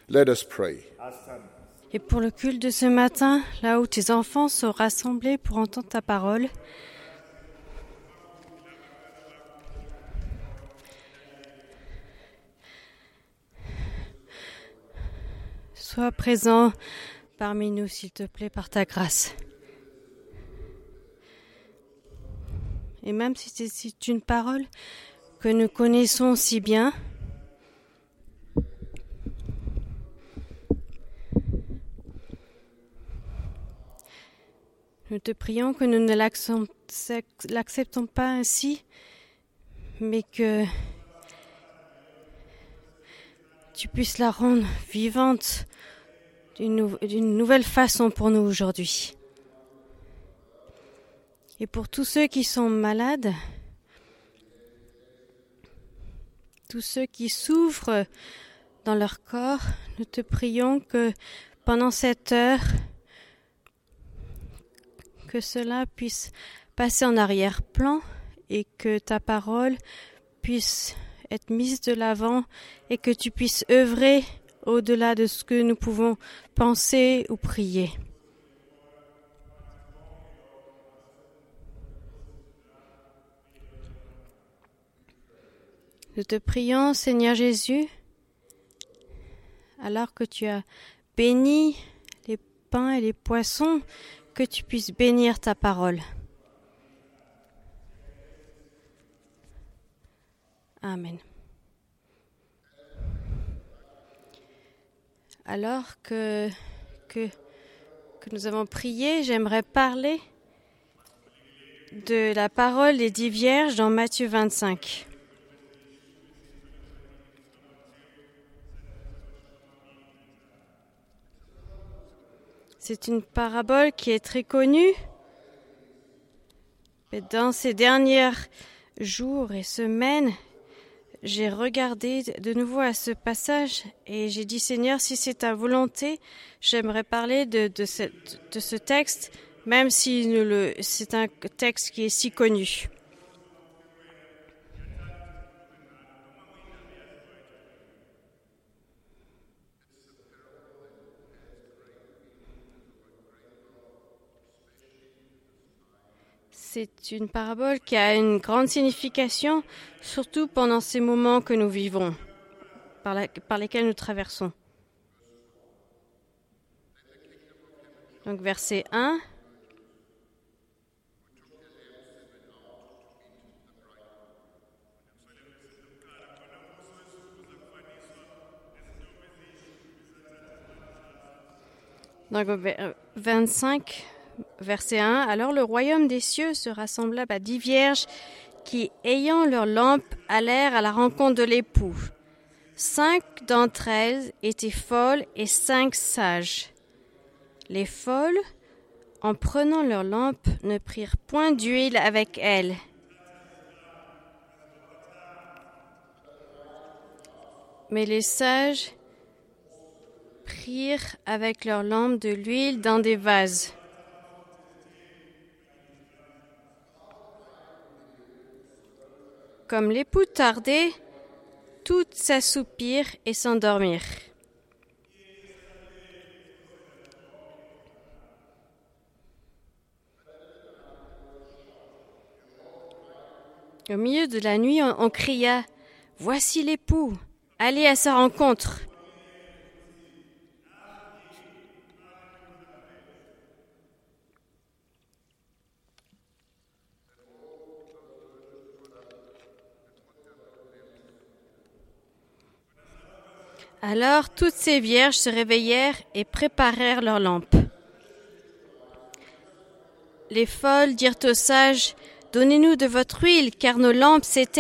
Let us pray. Et pour le culte de ce matin, là où tes enfants sont rassemblés pour entendre ta parole, sois présent parmi nous, s'il te plaît, par ta grâce. Et même si c'est une parole que nous connaissons si bien, nous te prions que nous ne l'acceptons pas ainsi, mais que tu puisses la rendre vivante d'une nouvelle façon pour nous aujourd'hui. Et pour tous ceux qui sont malades, tous ceux qui souffrent dans leur corps, nous te prions que pendant cette heure, que cela puisse passer en arrière-plan et que ta parole puisse être mise de l'avant et que tu puisses œuvrer au-delà de ce que nous pouvons penser ou prier. Nous te prions, Seigneur Jésus, alors que tu as béni les pains et les poissons, que tu puisses bénir ta parole. Amen. Alors que nous avons prié, j'aimerais parler de la parole des 10 vierges dans Matthieu 25. C'est une parabole qui est très connue. Mais dans ces derniers jours et semaines, j'ai regardé de nouveau à ce passage et j'ai dit, Seigneur, si c'est ta volonté, j'aimerais parler de ce texte, même si c'est un texte qui est si connu. C'est une parabole qui a une grande signification, surtout pendant ces moments que nous vivons, par lesquels nous traversons. Donc verset 1. Donc 25. Verset 1. Alors le royaume des cieux sera semblable à 10 vierges qui, ayant leurs lampes, allèrent à la rencontre de l'époux. 5 d'entre elles étaient folles et 5 sages. Les folles, en prenant leurs lampes, ne prirent point d'huile avec elles. Mais les sages prirent avec leurs lampes de l'huile dans des vases. Comme l'époux tardait, toutes s'assoupirent et s'endormirent. Au milieu de la nuit, on cria « Voici l'époux, allez à sa rencontre !» Alors toutes ces vierges se réveillèrent et préparèrent leurs lampes. Les folles dirent aux sages, « Donnez-nous de votre huile, car nos lampes s'éteignent. »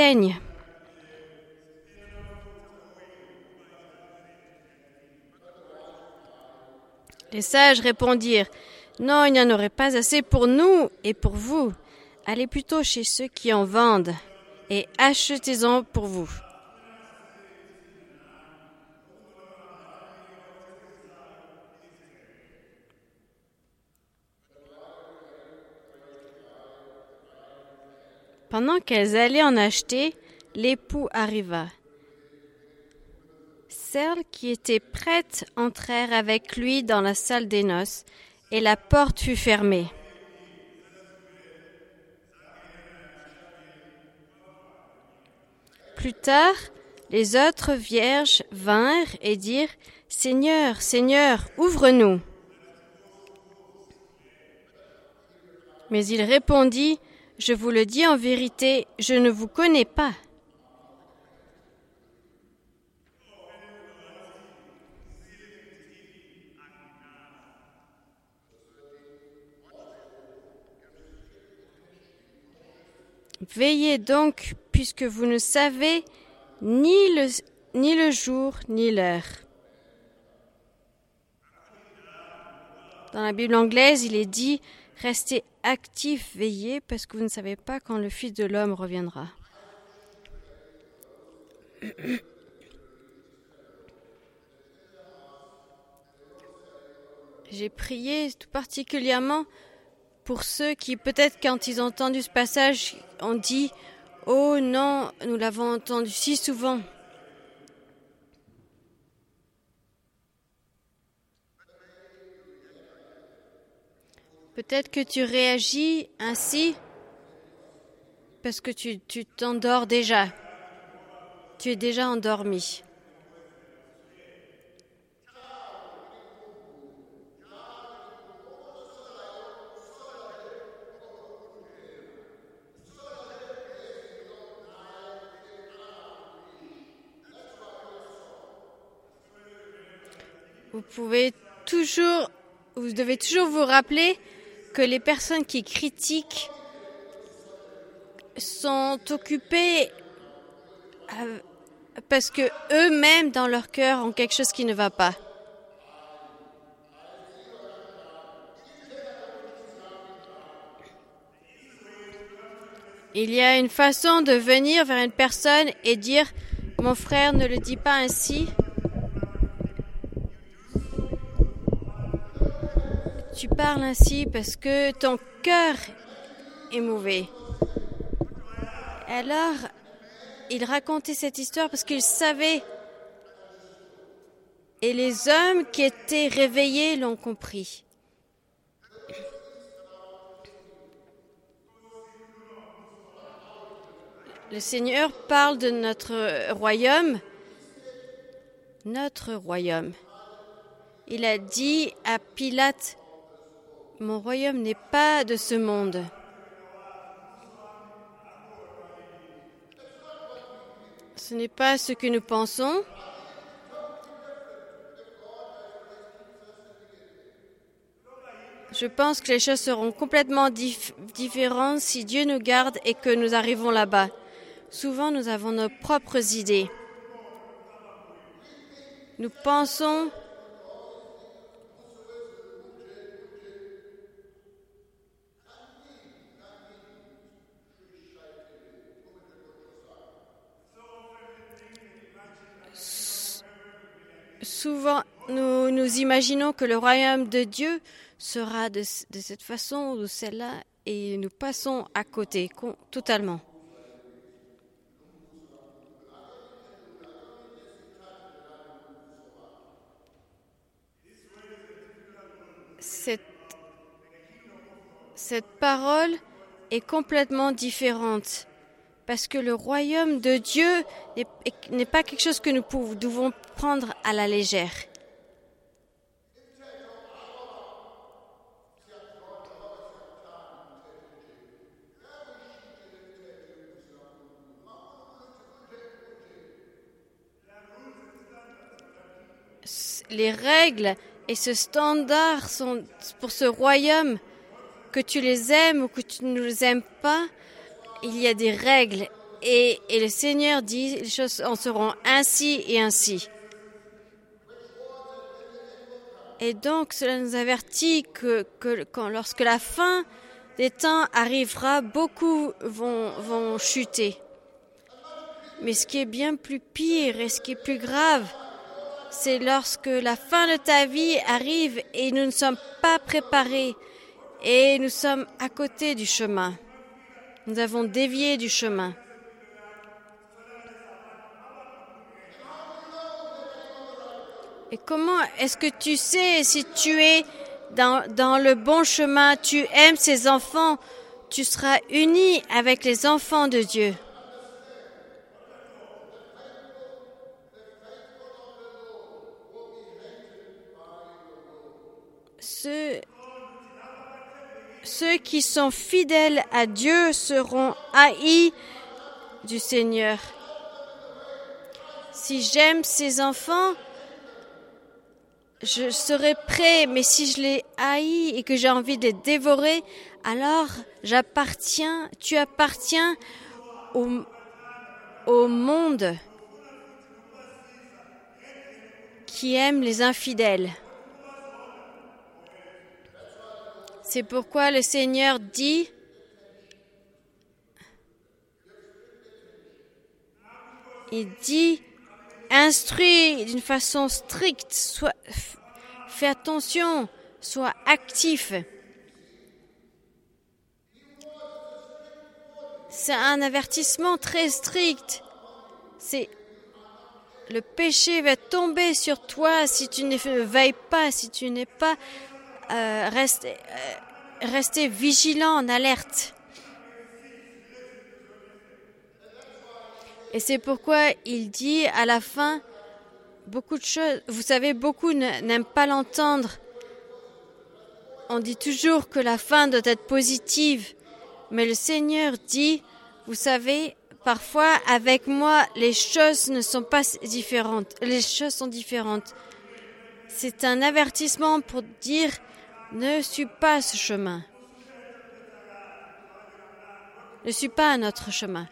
Les sages répondirent, « Non, il n'y en aurait pas assez pour nous et pour vous. Allez plutôt chez ceux qui en vendent et achetez-en pour vous. » Pendant qu'elles allaient en acheter, l'époux arriva. demoiselles qui étaient prêtes entrèrent avec lui dans la salle des noces, et la porte fut fermée. Plus tard, les autres vierges vinrent et dirent « Seigneur, Seigneur, ouvre-nous !» Mais il répondit « Je vous le dis en vérité, je ne vous connais pas. » Veillez donc, puisque vous ne savez ni le jour ni l'heure. Dans la Bible anglaise, il est dit « Restez actifs, veillez, parce que vous ne savez pas quand le Fils de l'homme reviendra. » J'ai prié tout particulièrement pour ceux qui, peut-être quand ils ont entendu ce passage, ont dit « Oh non, nous l'avons entendu si souvent. » Peut-être que tu réagis ainsi parce que tu t'endors déjà. Tu es déjà endormi. Vous devez toujours vous rappeler que les personnes qui critiquent sont occupées parce que eux-mêmes dans leur cœur ont quelque chose qui ne va pas. Il y a une façon de venir vers une personne et dire « Mon frère, ne le dis pas ainsi. Tu parles ainsi parce que ton cœur est mauvais. » Alors, il racontait cette histoire parce qu'il savait. Et les hommes qui étaient réveillés l'ont compris. Le Seigneur parle de notre royaume. Notre royaume. Il a dit à Pilate, « Mon royaume n'est pas de ce monde. » Ce n'est pas ce que nous pensons. Je pense que les choses seront complètement différentes si Dieu nous garde et que nous arrivons là-bas. Souvent, nous avons nos propres idées. Nous pensons souvent, nous imaginons que le royaume de Dieu sera de cette façon ou de celle-là et nous passons à côté totalement. Cette parole est complètement différente parce que le royaume de Dieu n'est pas quelque chose que nous devons prendre à la légère. Les règles et ce standard sont pour ce royaume, que tu les aimes ou que tu ne les aimes pas, il y a des règles et le Seigneur dit les choses en seront ainsi et ainsi. Et donc cela nous avertit que lorsque la fin des temps arrivera, beaucoup vont chuter. Mais ce qui est bien plus pire et ce qui est plus grave, c'est lorsque la fin de ta vie arrive et nous ne sommes pas préparés et nous sommes à côté du chemin. Nous avons dévié du chemin. Et comment est-ce que tu sais si tu es dans le bon chemin, tu aimes ces enfants, tu seras uni avec les enfants de Dieu. Ceux qui sont fidèles à Dieu seront haïs du Seigneur. Si j'aime ces enfants, je serai prêt, mais si je les haïs et que j'ai envie de les dévorer, alors tu appartiens au monde qui aime les infidèles. C'est pourquoi le Seigneur dit, instruis d'une façon stricte, fais attention, sois actif. C'est un avertissement très strict. Le péché va tomber sur toi si tu ne veilles pas, si tu n'es pas resté vigilant, en alerte. Et c'est pourquoi il dit à la fin beaucoup de choses. Vous savez, beaucoup n'aiment pas l'entendre. On dit toujours que la fin doit être positive. Mais le Seigneur dit, vous savez, parfois avec moi, les choses ne sont pas différentes. Les choses sont différentes. C'est un avertissement pour dire, ne suis pas ce chemin. Ne suis pas à notre chemin.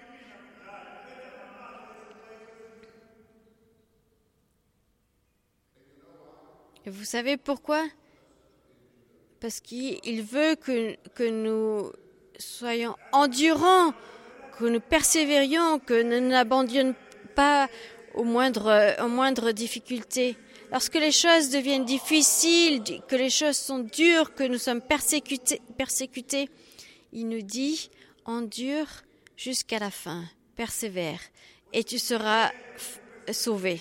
Et vous savez pourquoi? Parce qu'il veut que nous soyons endurants, que nous persévérions, que nous n'abandonnions pas aux moindres difficultés. Lorsque les choses deviennent difficiles, que les choses sont dures, que nous sommes persécutés, il nous dit, endure jusqu'à la fin, persévère, et tu seras sauvé.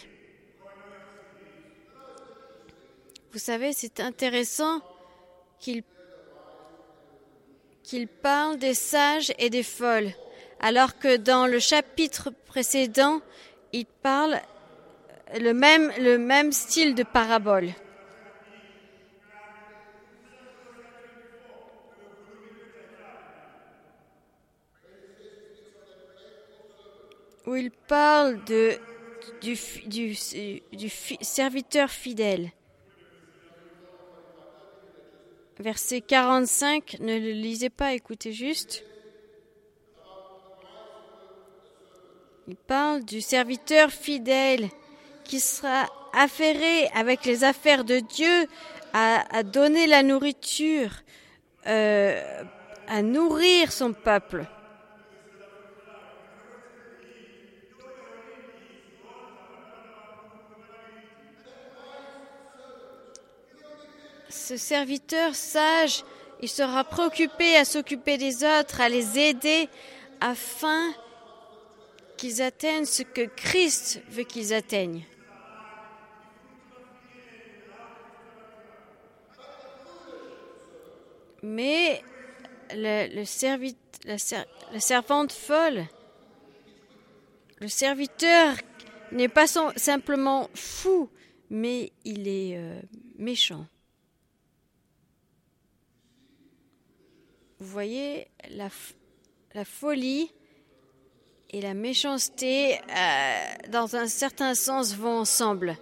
Vous savez, c'est intéressant qu'il parle des sages et des folles, alors que dans le chapitre précédent, il parle le même style de parabole. Où il parle du serviteur fidèle. Verset 45, ne le lisez pas, écoutez juste. Il parle du serviteur fidèle qui sera affairé avec les affaires de Dieu à donner la nourriture, à nourrir son peuple. Ce serviteur sage, il sera préoccupé à s'occuper des autres, à les aider afin qu'ils atteignent ce que Christ veut qu'ils atteignent. Mais la servante folle, le serviteur n'est pas simplement fou, mais il est méchant. Vous voyez, la folie et la méchanceté, dans un certain sens, vont ensemble.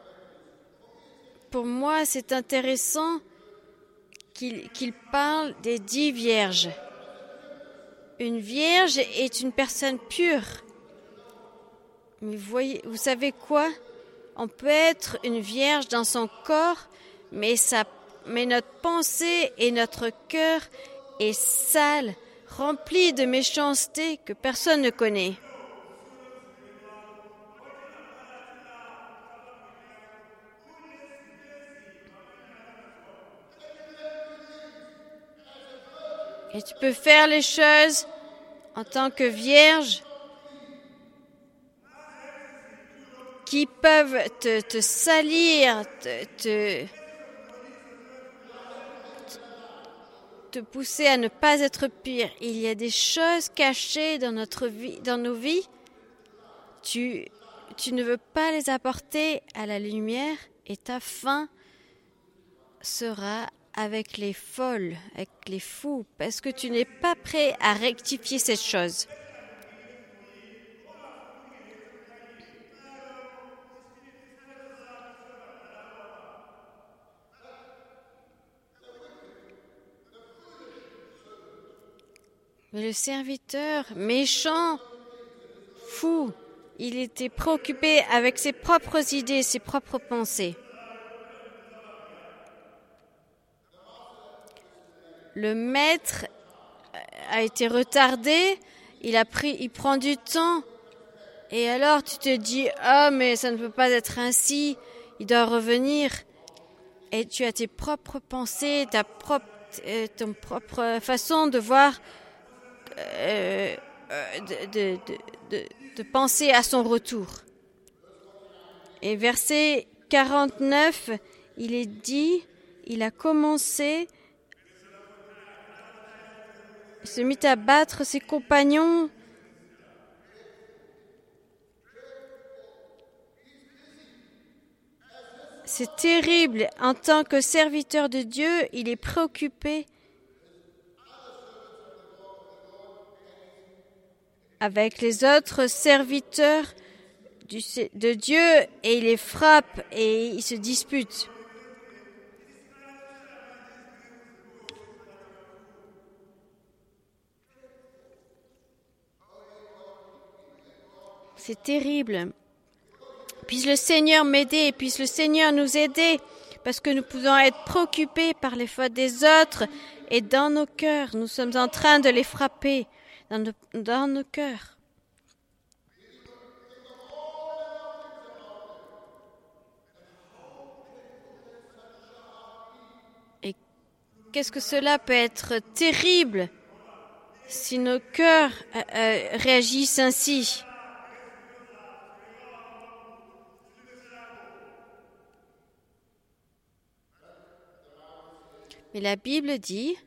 Pour moi, c'est intéressant qu'il parle des 10 vierges. Une vierge est une personne pure. Mais vous savez quoi? On peut être une vierge dans son corps, mais notre pensée et notre cœur est sale, rempli de méchanceté que personne ne connaît. Et tu peux faire les choses en tant que vierge qui peuvent te salir, te pousser à ne pas être pire. Il y a des choses cachées dans notre vie, dans nos vies. Tu ne veux pas les apporter à la lumière et ta fin sera avec les folles, avec les fous, parce que tu n'es pas prêt à rectifier cette chose. Mais le serviteur méchant, fou, il était préoccupé avec ses propres idées, ses propres pensées. Le maître a été retardé, il prend du temps. Et alors tu te dis, ah mais ça ne peut pas être ainsi, il doit revenir. Et tu as tes propres pensées, ton propre façon de voir, de penser à son retour. Et verset 49, il est dit, il a commencé, il se mit à battre ses compagnons. C'est terrible. En tant que serviteur de Dieu, il est préoccupé avec les autres serviteurs de Dieu et il les frappe et il se dispute. C'est terrible. Puisse le Seigneur m'aider, puisse le Seigneur nous aider, parce que nous pouvons être préoccupés par les fautes des autres et dans nos cœurs, nous sommes en train de les frapper dans nos cœurs. Et qu'est-ce que cela peut être terrible si nos cœurs réagissent ainsi. Mais la Bible dit,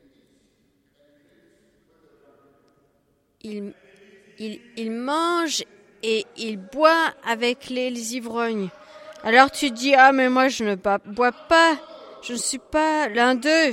il mange et il boit avec les ivrognes. Alors tu dis, ah mais moi je ne bois pas, je ne suis pas l'un d'eux.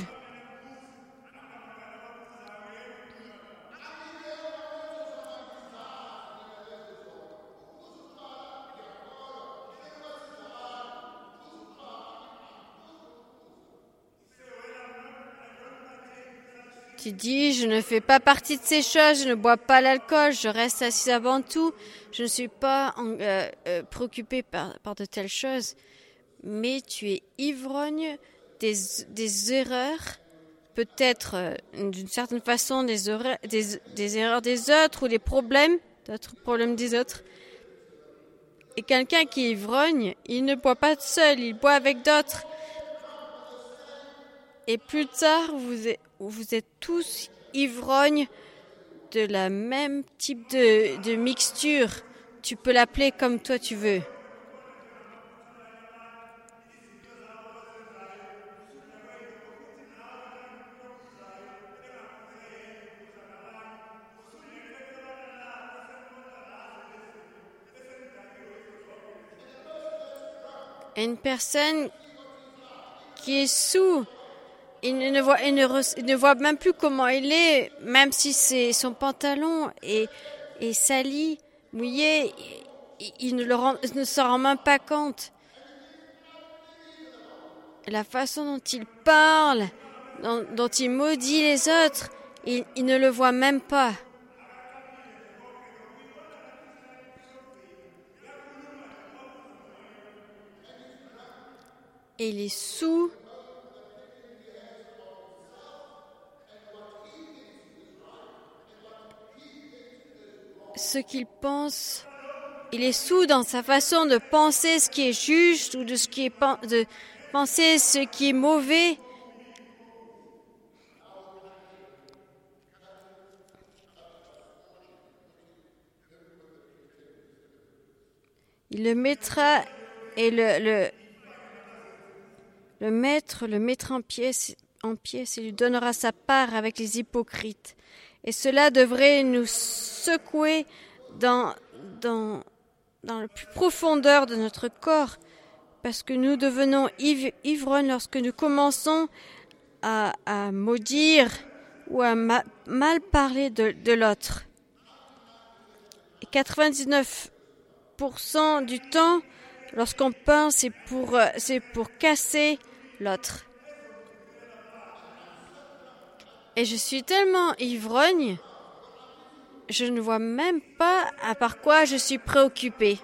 Tu dis, je ne fais pas partie de ces choses, je ne bois pas l'alcool, je reste assise avant tout, je ne suis pas préoccupée par de telles choses. Mais tu es ivrogne des erreurs, peut-être d'une certaine façon des erreurs des autres ou d'autres problèmes des autres. Et quelqu'un qui est ivrogne, il ne boit pas seul, il boit avec d'autres. Et plus tard, vous êtes tous ivrognes de la même type de mixture. Tu peux l'appeler comme toi tu veux. Et une personne qui est sous, il ne voit même plus comment il est, même si son pantalon est sali, mouillé, il ne s'en rend même pas compte. La façon dont il parle, dont il maudit les autres, il ne le voit même pas. Et il est sous. Ce qu'il pense, il est sous dans sa façon de penser ce qui est juste ou de penser ce qui est mauvais. Il le mettra et le mettra en pièces et lui donnera sa part avec les hypocrites. Et cela devrait nous secouer dans la plus profondeur de notre corps, parce que nous devenons ivrognes lorsque nous commençons à maudire ou à mal parler de l'autre. Et 99% du temps, lorsqu'on parle, c'est pour casser l'autre. Et je suis tellement ivrogne, je ne vois même pas par quoi je suis préoccupée.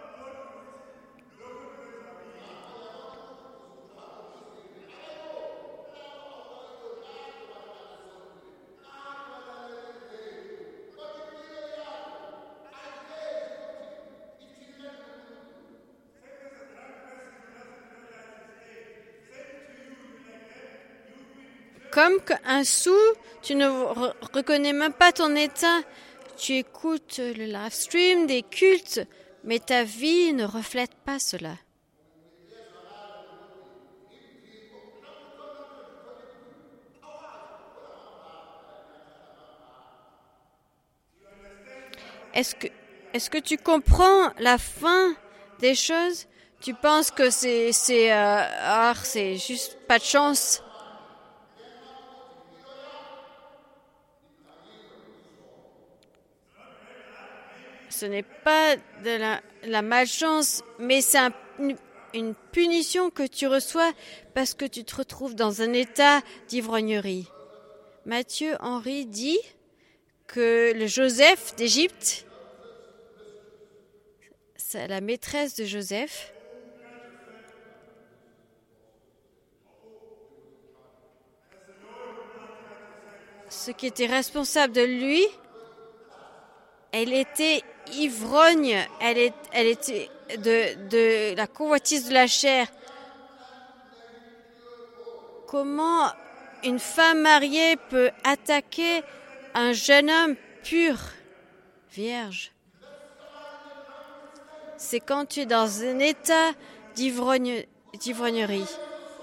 Comme un sou, tu ne reconnais même pas ton état. Tu écoutes le live stream des cultes, mais ta vie ne reflète pas cela. Est-ce que tu comprends la fin des choses? Tu penses que c'est juste pas de chance? Ce n'est pas de la malchance, mais c'est une punition que tu reçois parce que tu te retrouves dans un état d'ivrognerie. Matthieu Henry dit que le Joseph d'Égypte, c'est la maîtresse de Joseph, ce qui était responsable de lui, elle était ivrogne, elle était de la convoitise de la chair. Comment une femme mariée peut attaquer un jeune homme pur, vierge? C'est quand tu es dans un état d'ivrognerie.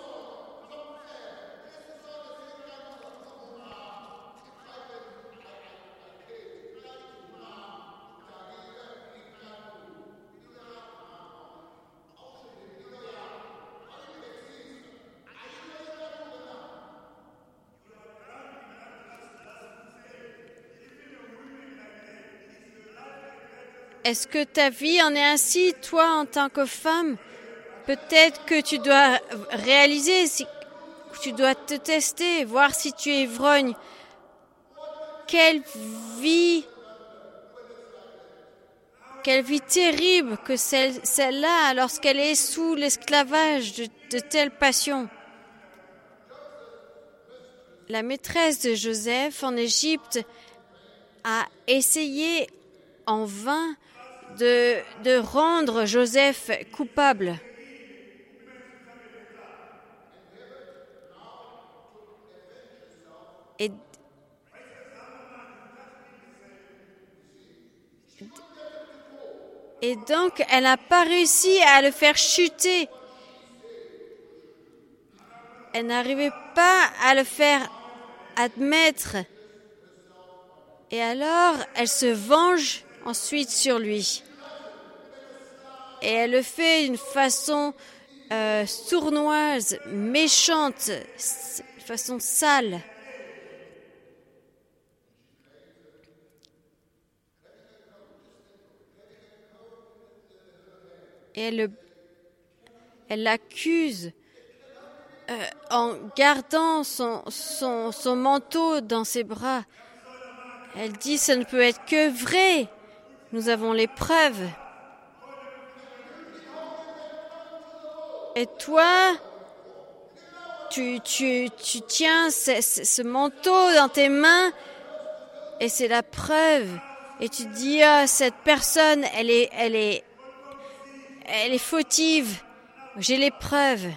Est-ce que ta vie en est ainsi, toi, en tant que femme? Peut-être que tu dois réaliser, tu dois te tester, voir si tu es ivrogne. Quelle vie terrible que celle-là, lorsqu'elle est sous l'esclavage de telles passions. La maîtresse de Joseph en Égypte a essayé en vain de rendre Joseph coupable. Et donc, elle n'a pas réussi à le faire chuter. Elle n'arrivait pas à le faire admettre. Et alors, elle se venge ensuite sur lui. Et elle le fait d'une façon sournoise, méchante, de façon sale. Et elle l'accuse en gardant son manteau dans ses bras. Elle dit, ça ne peut être que vrai. Nous avons les preuves. Et toi, tu tiens ce manteau dans tes mains et c'est la preuve. Et tu dis, ah, cette personne, elle est fautive. J'ai les preuves.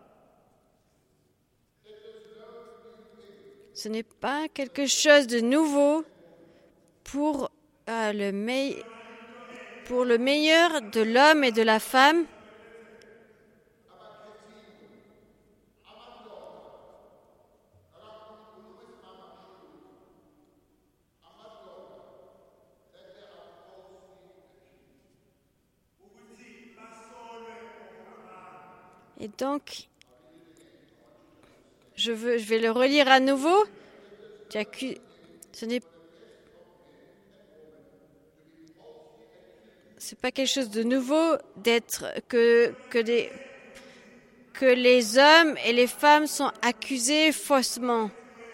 Ce n'est pas quelque chose de nouveau pour pour le meilleur de l'homme et de la femme. Et donc, je vais le relire à nouveau. C'est pas quelque chose de nouveau d'être que les hommes et les femmes sont accusés faussement.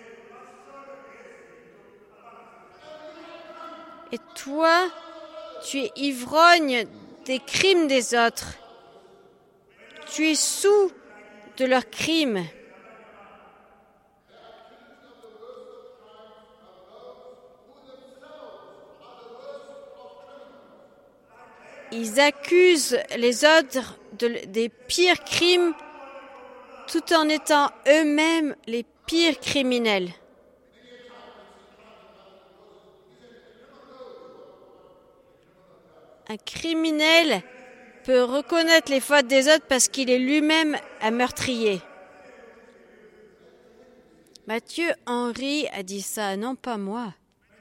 Et toi, tu es ivrogne des crimes des autres. Tu es sous de leurs crimes. Ils accusent les autres des pires crimes tout en étant eux-mêmes les pires criminels. Un criminel peut reconnaître les fautes des autres parce qu'il est lui-même un meurtrier. Matthieu Henry a dit ça, non pas moi.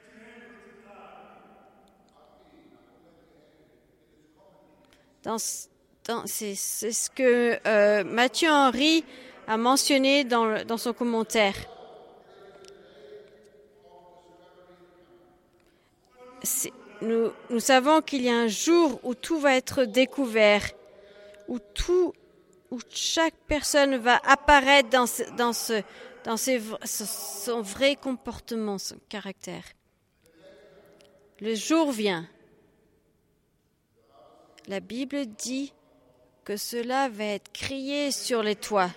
C'est ce que Matthieu Henry a mentionné dans son commentaire. Nous savons qu'il y a un jour où tout va être découvert, où chaque personne va apparaître dans son vrai comportement, son caractère. Le jour vient. La Bible dit que cela va être crié sur les toits.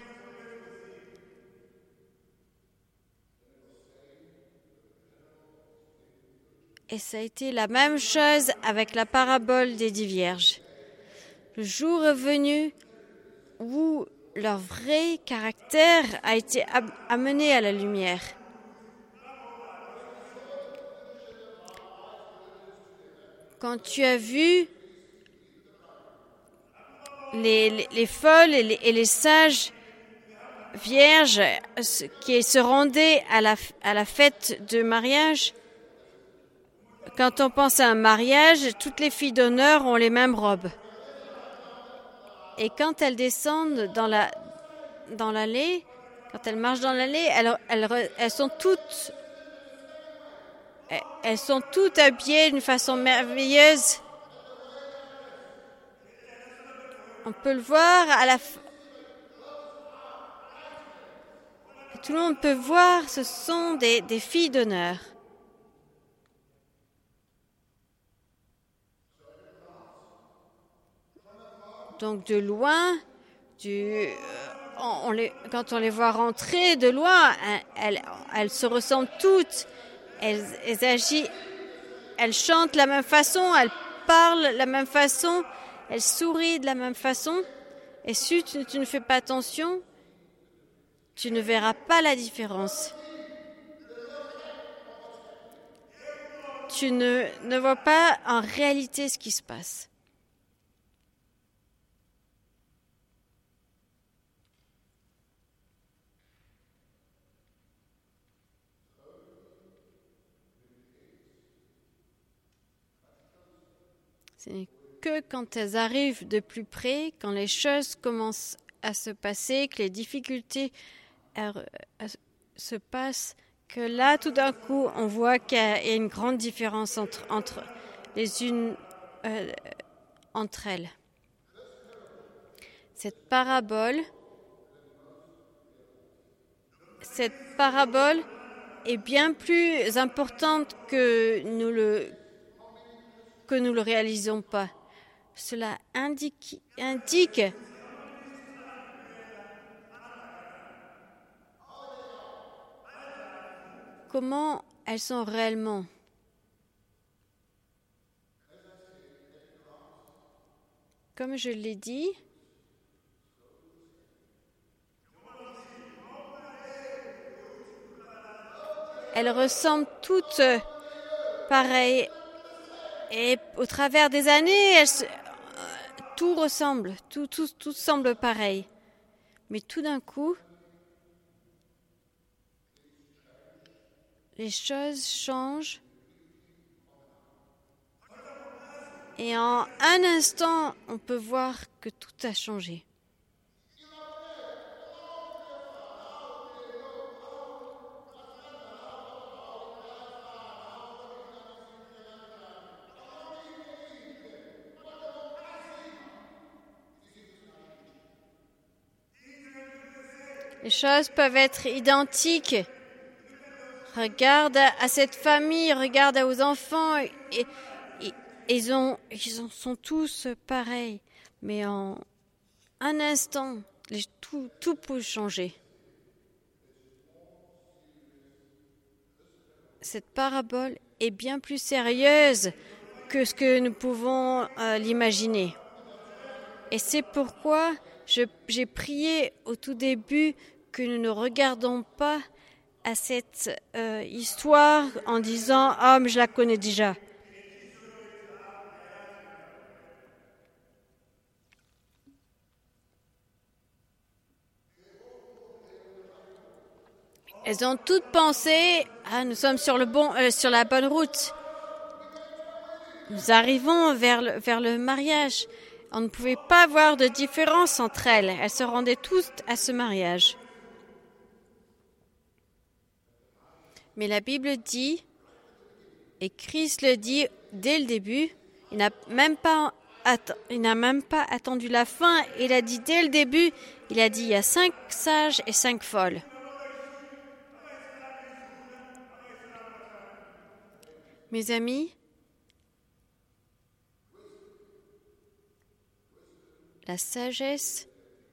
Et ça a été la même chose avec la parabole des 10 vierges. Le jour est venu où leur vrai caractère a été amené à la lumière. Quand tu as vu les folles et les sages vierges qui se rendaient à la fête de mariage, quand on pense à un mariage, toutes les filles d'honneur ont les mêmes robes. Et quand elles descendent dans l'allée, quand elles marchent dans l'allée, elles sont toutes habillées d'une façon merveilleuse. On peut le voir tout le monde peut voir, ce sont des filles d'honneur. Donc de loin, quand on les voit rentrer de loin, elles se ressemblent toutes. Elles agissent, elles chantent de la même façon, elles parlent de la même façon, elles sourient de la même façon. Et si tu ne fais pas attention, tu ne verras pas la différence. Tu ne vois pas en réalité ce qui se passe. Ce n'est que quand elles arrivent de plus près, quand les choses commencent à se passer, que les difficultés se passent, que là, tout d'un coup, on voit qu'il y a une grande différence entre les unes entre elles. Cette parabole est bien plus importante que nous le réalisons pas. Cela indique comment elles sont réellement. Comme je l'ai dit, elles ressemblent toutes pareilles Et au travers des années, tout ressemble, tout semble pareil. Mais tout d'un coup, les choses changent. Et en un instant, on peut voir que tout a changé. Les choses peuvent être identiques. Regarde à cette famille, regarde aux enfants. Et ils sont tous pareils. Mais en un instant, tout peut changer. Cette parabole est bien plus sérieuse que ce que nous pouvons l'imaginer. Et c'est pourquoi j'ai prié au tout début que nous ne regardons pas à cette histoire en disant « Ah, mais je la connais déjà ». Elles ont toutes pensé « Ah, nous sommes sur la bonne route. Nous arrivons vers le mariage. » On ne pouvait pas voir de différence entre elles. Elles se rendaient toutes à ce mariage. Mais la Bible dit, et Christ le dit dès le début, il n'a même pas attendu la fin. Il a dit dès le début, il a dit il y a 5 sages et 5 folles. Mes amis, la sagesse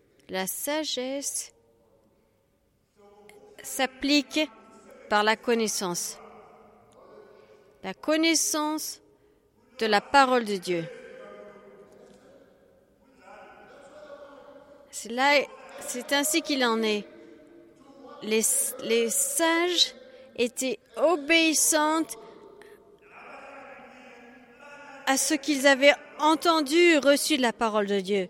s'applique par la connaissance. La connaissance de la parole de Dieu. C'est ainsi qu'il en est. Les sages étaient obéissantes à ce qu'ils avaient entendu, reçu de la parole de Dieu.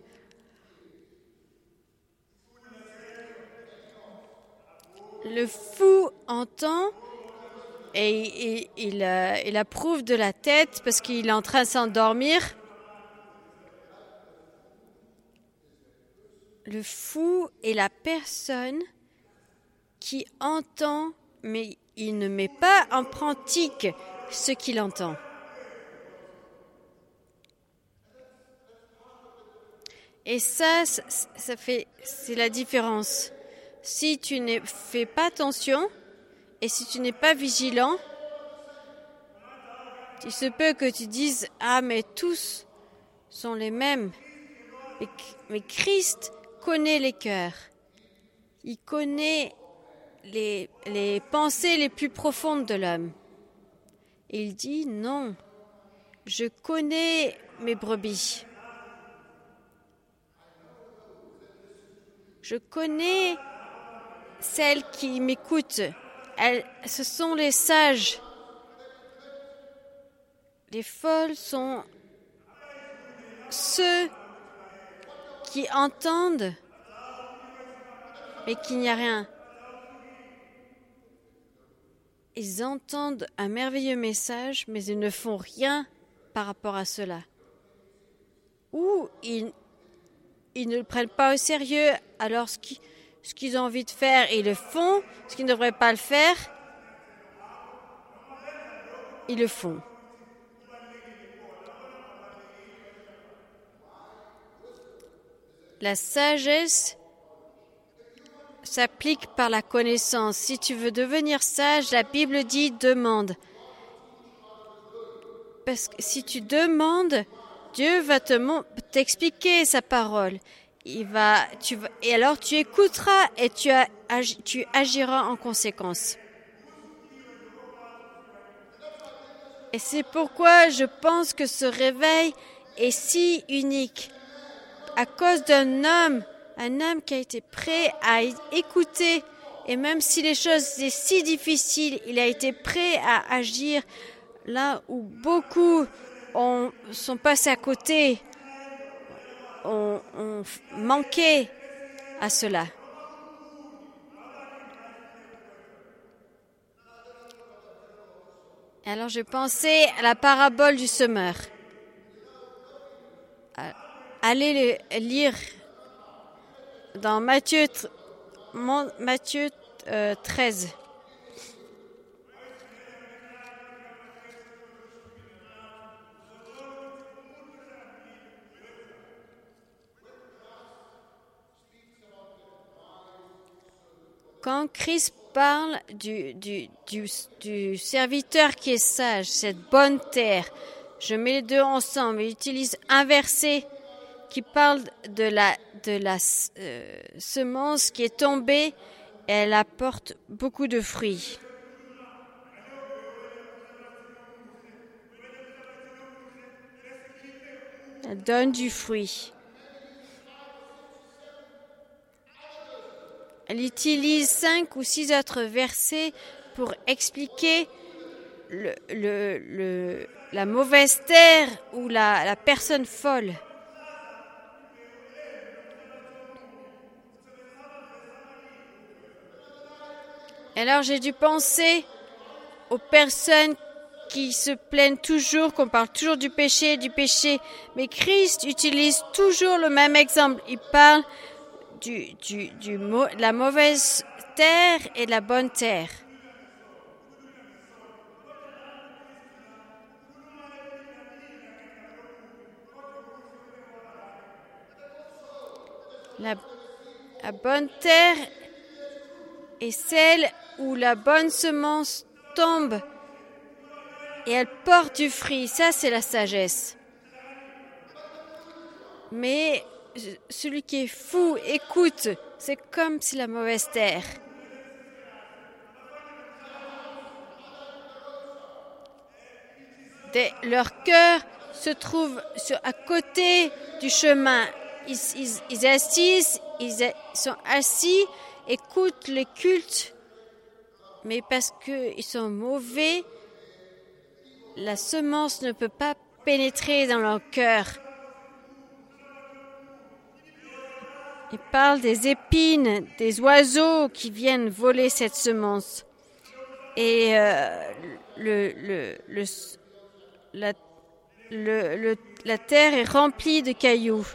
Le fou entend et il approuve de la tête parce qu'il est en train de s'endormir. Le fou est la personne qui entend, mais il ne met pas en pratique ce qu'il entend. Et c'est la différence. Si tu ne fais pas attention et si tu n'es pas vigilant, il se peut que tu dises « Ah, mais tous sont les mêmes. » Mais Christ connaît les cœurs. Il connaît les pensées les plus profondes de l'homme. Il dit « Non, je connais mes brebis. Je connais celles qui m'écoutent. Ce sont les sages. Les folles sont ceux qui entendent, mais qu'il n'y a rien. Ils entendent un merveilleux message, mais ils ne font rien par rapport à cela. Ou ils ne le prennent pas au sérieux, alors ce qu'ils ont envie de faire, ils le font. Ce qu'ils ne devraient pas le faire, ils le font. La sagesse s'applique par la connaissance. Si tu veux devenir sage, la Bible dit « demande ». Parce que si tu demandes, Dieu va t'expliquer sa parole. Et alors tu écouteras et tu agiras en conséquence. Et c'est pourquoi je pense que ce réveil est si unique. À cause d'un homme qui a été prêt à écouter, et même si les choses étaient si difficiles, il a été prêt à agir là où beaucoup sont passés à côté, ont manqué à cela. Alors je pensais à la parabole du semeur. Allez lire dans Matthieu 13. Quand Christ parle du serviteur qui est sage, cette bonne terre, je mets les deux ensemble. Il utilise un verset qui parle de la semence qui est tombée et elle apporte beaucoup de fruits. Elle donne du fruit. Elle utilise 5 ou 6 autres versets pour expliquer la mauvaise terre ou la personne folle. Alors j'ai dû penser aux personnes qui se plaignent toujours, qu'on parle toujours du péché. Mais Christ utilise toujours le même exemple. Il parle de la mauvaise terre et de la bonne terre. La bonne terre est celle où la bonne semence tombe et elle porte du fruit. Ça, c'est la sagesse. Mais celui qui est fou, écoute, c'est comme si la mauvaise terre. Leur cœur se trouve à côté du chemin. Ils sont assis, écoutent les cultes, mais parce qu'ils sont mauvais, la semence ne peut pas pénétrer dans leur cœur. Il parle des épines, des oiseaux qui viennent voler cette semence. Et la terre est remplie de cailloux.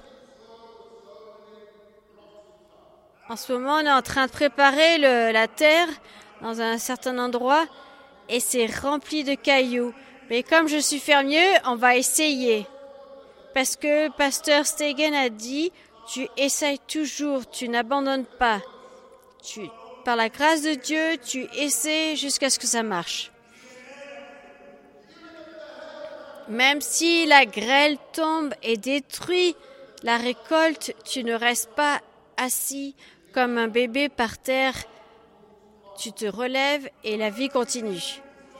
En ce moment, on est en train de préparer la terre dans un certain endroit et c'est rempli de cailloux. Mais comme je suis fermier, on va essayer. Parce que Pasteur Stegen a dit, tu essayes toujours, tu n'abandonnes pas. Par la grâce de Dieu, tu essaies jusqu'à ce que ça marche. Même si la grêle tombe et détruit la récolte, tu ne restes pas assis comme un bébé par terre. Tu te relèves et la vie continue.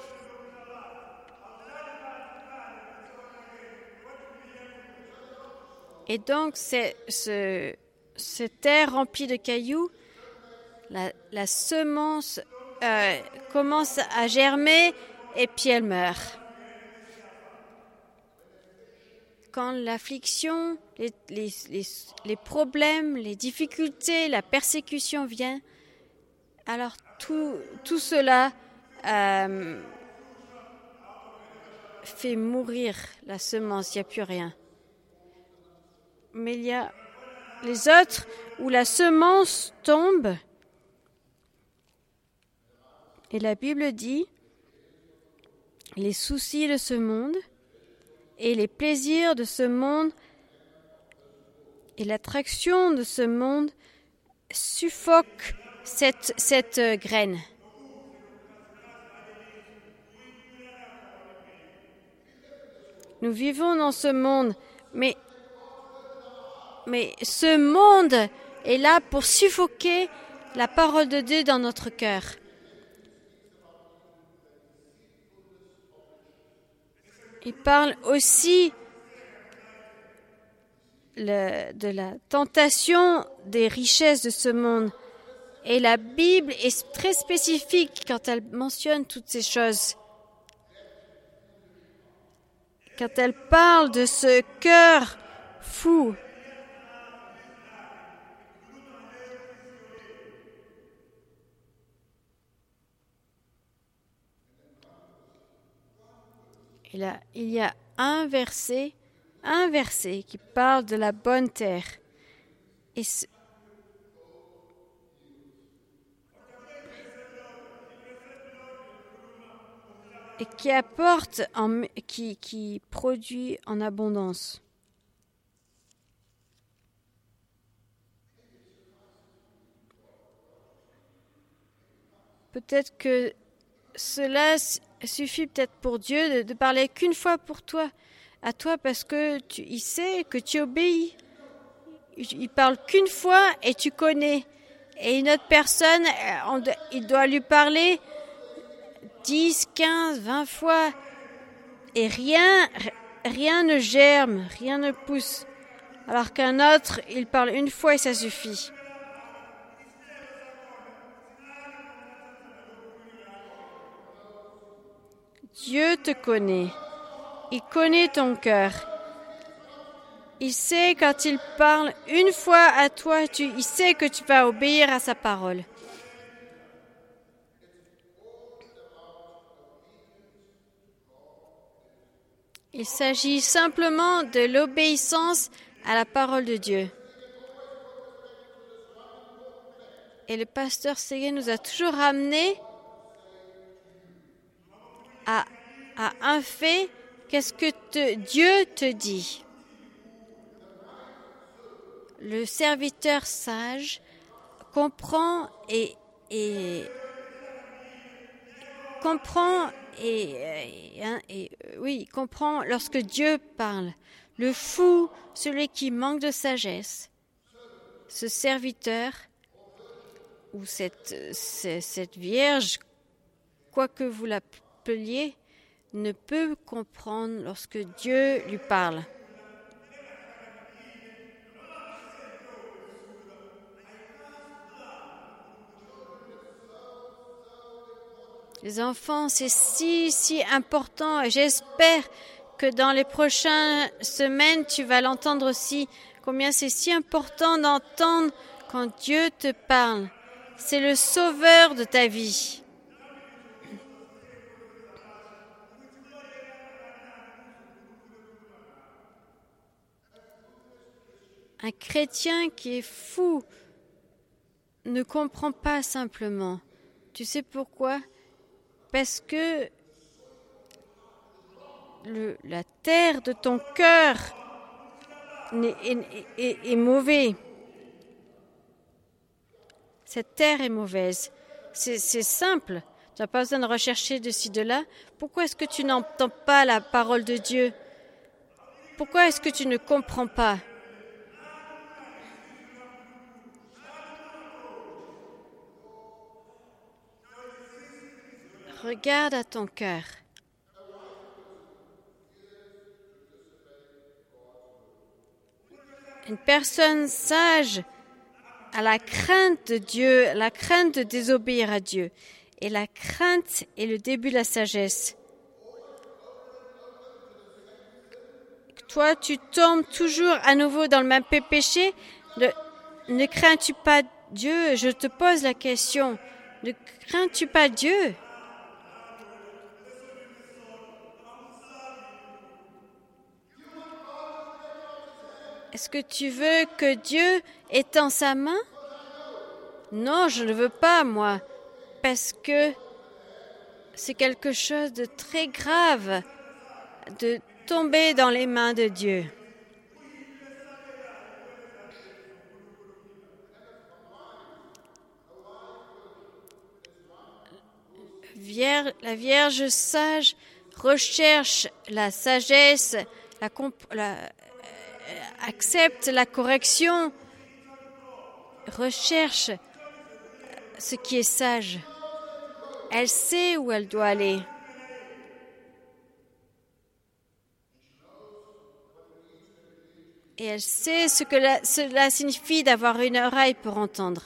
Et donc, cette terre remplie de cailloux, la semence commence à germer et puis elle meurt. Quand l'affliction, les problèmes, les difficultés, la persécution vient, alors tout cela fait mourir la semence, il n'y a plus rien. Mais il y a les autres où la semence tombe. Et la Bible dit, les soucis de ce monde et les plaisirs de ce monde et l'attraction de ce monde suffoquent cette graine. Nous vivons dans ce monde, mais ce monde est là pour suffoquer la parole de Dieu dans notre cœur. Il parle aussi de la tentation des richesses de ce monde. Et la Bible est très spécifique quand elle mentionne toutes ces choses. quand elle parle de ce cœur fou. Il y a un verset qui parle de la bonne terre. Et qui apporte, qui produit en abondance. Peut-être que cela suffit peut-être pour Dieu de parler qu'une fois à toi, parce que il sait que tu obéis. Il parle qu'une fois et tu connais. Et une autre personne, il doit lui parler 10, 15, 20 fois. Et rien ne germe, rien ne pousse. Alors qu'un autre, il parle une fois et ça suffit. Dieu te connaît. Il connaît ton cœur. Il sait quand il parle une fois à toi, il sait que tu vas obéir à sa parole. Il s'agit simplement de l'obéissance à la parole de Dieu. Et le pasteur Séguin nous a toujours ramené à un fait. Qu'est-ce que Dieu te dit? Le serviteur sage comprend comprend lorsque Dieu parle. Le fou, celui qui manque de sagesse, ce serviteur ou cette vierge, quoi que vous l'appeliez, ne peut comprendre lorsque Dieu lui parle. Les enfants, c'est si important et j'espère que dans les prochaines semaines, tu vas l'entendre aussi, combien c'est si important d'entendre quand Dieu te parle. C'est le sauveur de ta vie. Un chrétien qui est fou ne comprend pas simplement. Tu sais pourquoi? Parce que la terre de ton cœur est mauvaise. Cette terre est mauvaise. C'est simple. Tu n'as pas besoin de rechercher de ci, de là. Pourquoi est-ce que tu n'entends pas la parole de Dieu? Pourquoi est-ce que tu ne comprends pas? Regarde à ton cœur. Une personne sage a la crainte de Dieu, la crainte de désobéir à Dieu. Et la crainte est le début de la sagesse. Toi, tu tombes toujours à nouveau dans le même péché. Ne crains-tu pas Dieu? Je te pose la question. Ne crains-tu pas Dieu? Est-ce que tu veux que Dieu étend sa main? Non, je ne veux pas, moi, parce que c'est quelque chose de très grave de tomber dans les mains de Dieu. La Vierge sage recherche la sagesse, accepte la correction, recherche ce qui est sage. Elle sait où elle doit aller. Et elle sait ce que cela signifie d'avoir une oreille pour entendre.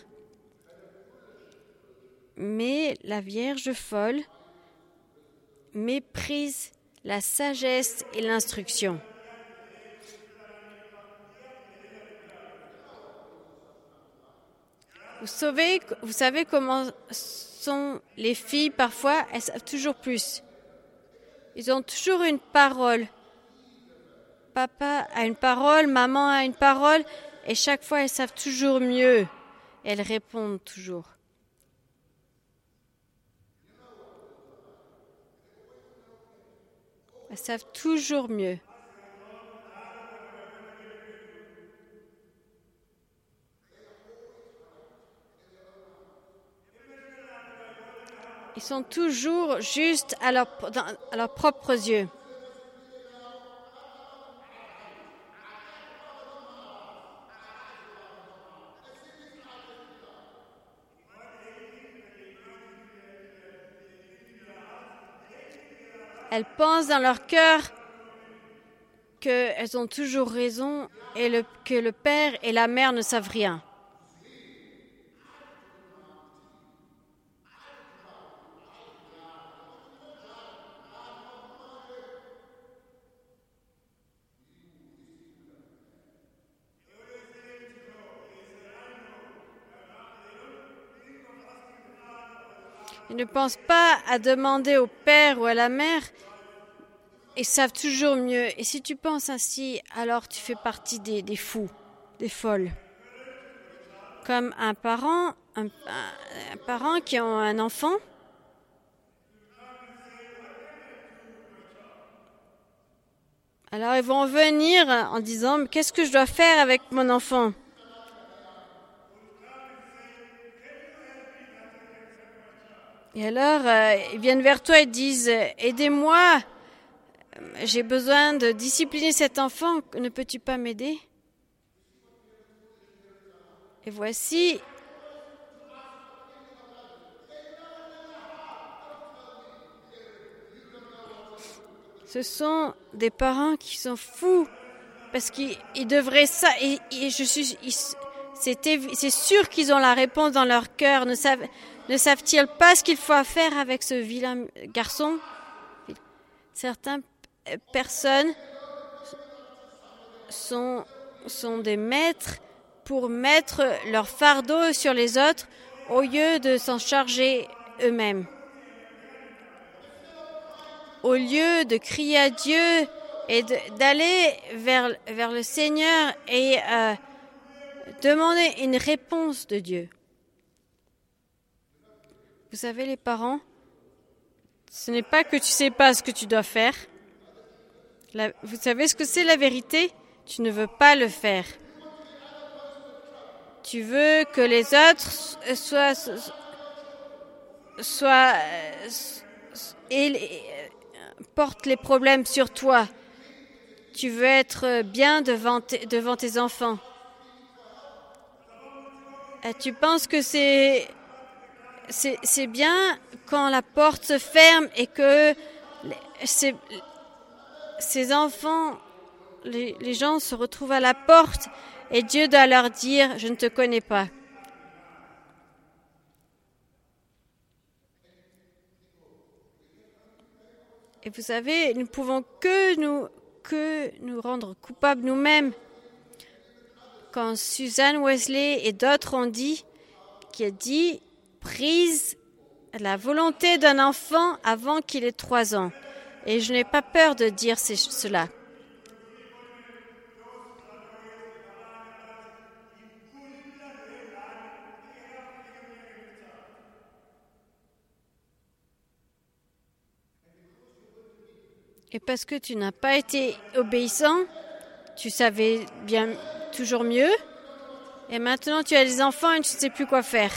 Mais la Vierge folle méprise la sagesse et l'instruction. Vous savez comment sont les filles parfois, elles savent toujours plus. Ils ont toujours une parole. Papa a une parole, maman a une parole, et chaque fois elles savent toujours mieux. Elles répondent toujours. Elles savent toujours mieux. Ils sont toujours justes à leurs propres yeux. Elles pensent dans leur cœur qu'elles ont toujours raison et que le père et la mère ne savent rien. Ils ne pensent pas à demander au père ou à la mère. Ils savent toujours mieux. Et si tu penses ainsi, alors tu fais partie des fous, des folles. Comme un parent qui a un enfant. Alors ils vont venir en disant « Qu'est-ce que je dois faire avec mon enfant ?» Et alors, ils viennent vers toi et disent « Aidez-moi, j'ai besoin de discipliner cet enfant, ne peux-tu pas m'aider ?» Et voici, ce sont des parents qui sont fous, parce qu'ils devraient ça, c'est sûr qu'ils ont la réponse dans leur cœur, ne savent-ils pas ce qu'il faut faire avec ce vilain garçon? Certaines personnes sont des maîtres pour mettre leur fardeau sur les autres au lieu de s'en charger eux-mêmes. Au lieu de crier à Dieu et d'aller vers le Seigneur et demander une réponse de Dieu. Vous savez, les parents, ce n'est pas que tu ne sais pas ce que tu dois faire. Vous savez ce que c'est la vérité? Tu ne veux pas le faire. Tu veux que les autres portent les problèmes sur toi. Tu veux être bien devant tes enfants. Et tu penses que c'est bien quand la porte se ferme et que ces enfants, les gens se retrouvent à la porte et Dieu doit leur dire « Je ne te connais pas ». Et vous savez, nous ne pouvons que nous rendre coupables nous-mêmes. Quand Suzanne Wesley et d'autres ont dit, prise la volonté d'un enfant avant qu'il ait 3 ans. Et je n'ai pas peur de dire cela. Et parce que tu n'as pas été obéissant, tu savais bien toujours mieux. Et maintenant, tu as des enfants et tu ne sais plus quoi faire.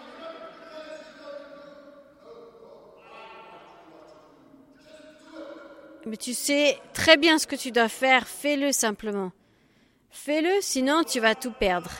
Mais tu sais très bien ce que tu dois faire. Fais-le simplement. Fais-le, sinon tu vas tout perdre.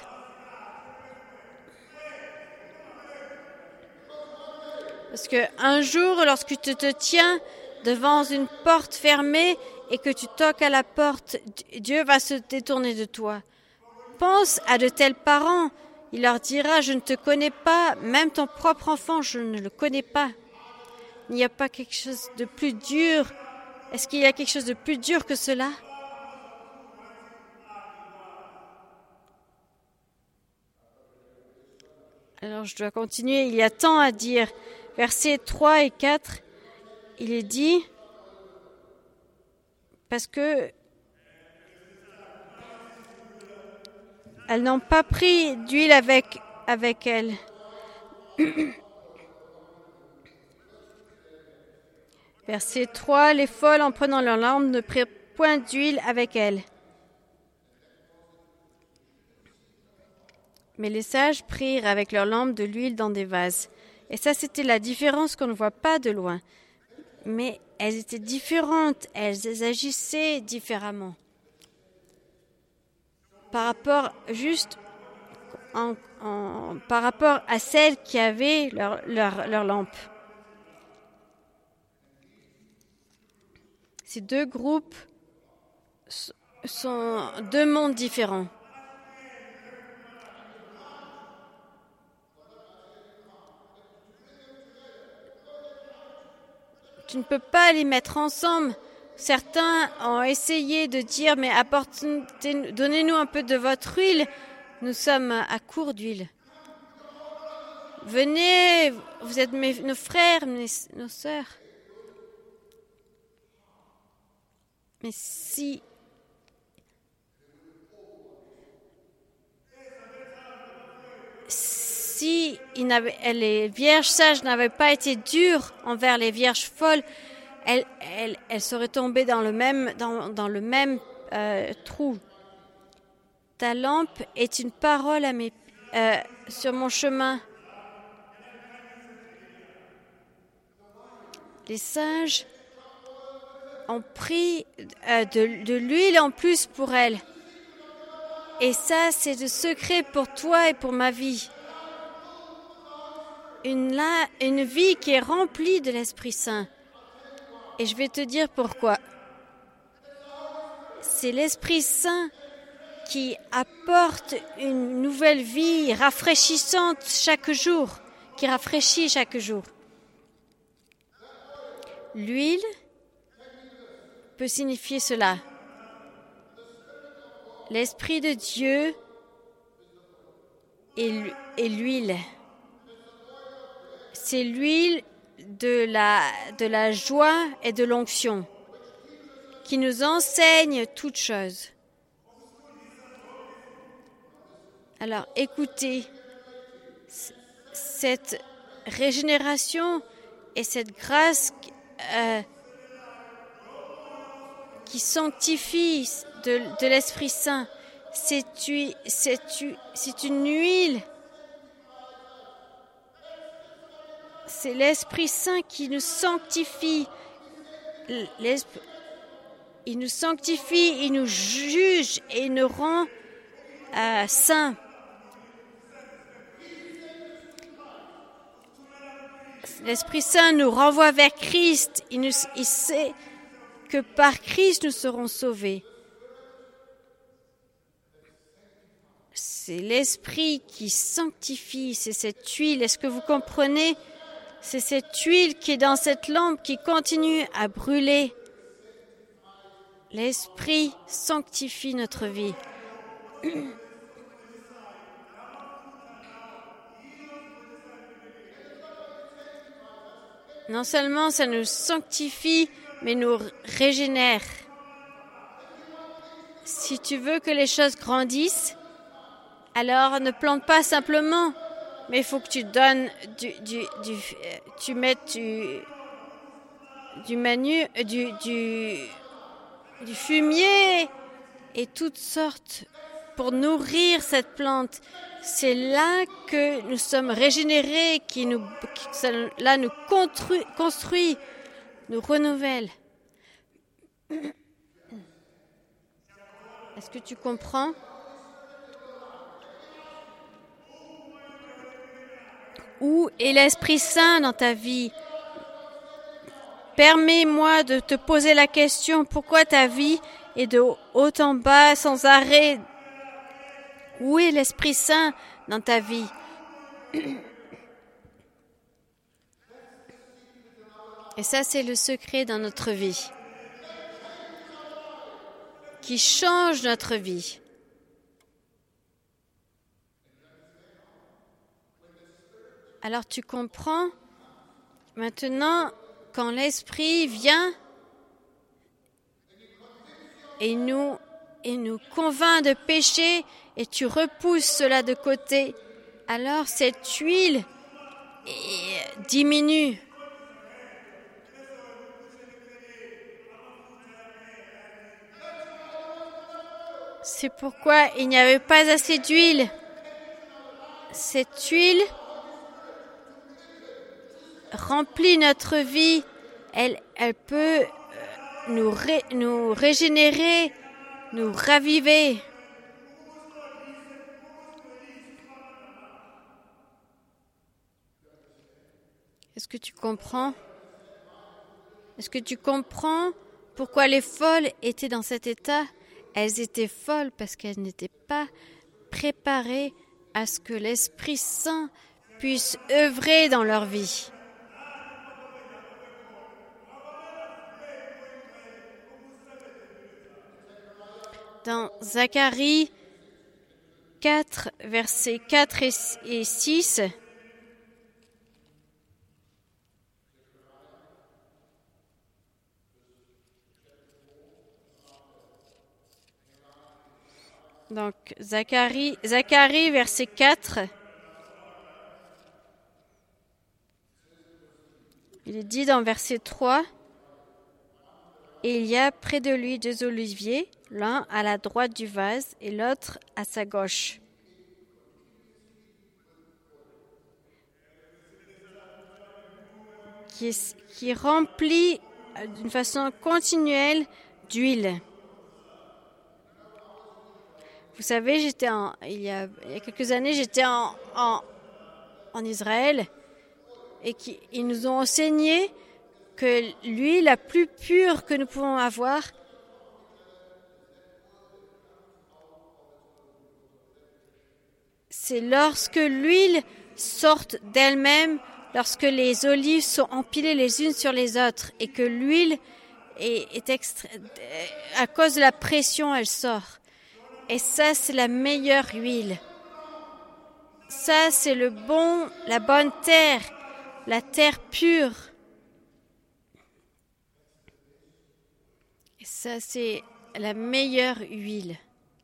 Parce qu'un jour, lorsque tu te tiens devant une porte fermée et que tu toques à la porte, Dieu va se détourner de toi. Pense à de tels parents. Il leur dira, je ne te connais pas, même ton propre enfant, je ne le connais pas. Il n'y a pas quelque chose de plus dur Est-ce qu'il y a quelque chose de plus dur que cela? Alors je dois continuer. Il y a tant à dire. Versets 3 et 4, il est dit, parce que elles n'ont pas pris d'huile avec elles. Verset 3, les folles en prenant leur lampe ne prirent point d'huile avec elles. Mais les sages prirent avec leur lampe de l'huile dans des vases. Et ça, c'était la différence qu'on ne voit pas de loin. Mais elles étaient différentes, elles agissaient différemment. Par rapport juste par rapport à celles qui avaient leur lampe. Ces deux groupes sont deux mondes différents. Tu ne peux pas les mettre ensemble. Certains ont essayé de dire, mais donnez-nous un peu de votre huile. Nous sommes à court d'huile. Venez, vous êtes nos frères, nos sœurs. Mais si les vierges sages n'avaient pas été dures envers les vierges folles, elles seraient tombées dans le même trou. Ta lampe est une parole sur mon chemin. Les sages ont pris de l'huile en plus pour elles. Et ça, c'est le secret pour toi et pour ma vie. Une vie qui est remplie de l'Esprit Saint. Et je vais te dire pourquoi. C'est l'Esprit Saint qui apporte une nouvelle vie rafraîchissante chaque jour, qui rafraîchit chaque jour. L'huile peut signifier cela. L'Esprit de Dieu et l'huile. C'est l'huile de la joie et de l'onction qui nous enseigne toutes choses. Alors écoutez, cette régénération et cette grâce qui sanctifie de l'Esprit Saint, c'est une huile. C'est l'Esprit Saint qui nous sanctifie. Il nous sanctifie, il nous juge et il nous rend saints. L'Esprit Saint nous renvoie vers Christ. Il sait que par Christ nous serons sauvés. C'est l'Esprit qui sanctifie, c'est cette huile. Est-ce que vous comprenez? C'est cette huile qui est dans cette lampe qui continue à brûler. L'Esprit sanctifie notre vie. Non seulement ça nous sanctifie, mais nous régénère. Si tu veux que les choses grandissent, alors ne plante pas simplement, mais il faut que tu donnes tu mettes du fumier et toutes sortes pour nourrir cette plante. C'est là que nous sommes régénérés, cela nous construit, nous renouvelle. Est-ce que tu comprends? Où est l'Esprit Saint dans ta vie? Permets-moi de te poser la question, pourquoi ta vie est de haut en bas, sans arrêt? Où est l'Esprit Saint dans ta vie? Et ça, c'est le secret dans notre vie. qui change notre vie. Alors tu comprends, maintenant, quand l'Esprit vient et nous convainc de péché et tu repousses cela de côté, alors cette huile diminue. C'est pourquoi il n'y avait pas assez d'huile. Cette huile remplit notre vie. Elle peut nous régénérer, nous raviver. Est-ce que tu comprends? Est-ce que tu comprends pourquoi les folles étaient dans cet état? Elles étaient folles parce qu'elles n'étaient pas préparées à ce que l'Esprit Saint puisse œuvrer dans leur vie. Dans Zacharie 4, versets 4 et 6, donc Zacharie verset 4, il est dit dans verset 3, « Et il y a près de lui 2 oliviers, l'un à la droite du vase et l'autre à sa gauche. » qui remplit d'une façon continuelle d'huile. Vous savez, il y a quelques années, j'étais en Israël et ils nous ont enseigné que l'huile la plus pure que nous pouvons avoir, c'est lorsque l'huile sorte d'elle-même, lorsque les olives sont empilées les unes sur les autres et que l'huile à cause de la pression, elle sort. Et ça, c'est la meilleure huile. Ça, c'est la bonne terre, la terre pure. Et ça, c'est la meilleure huile.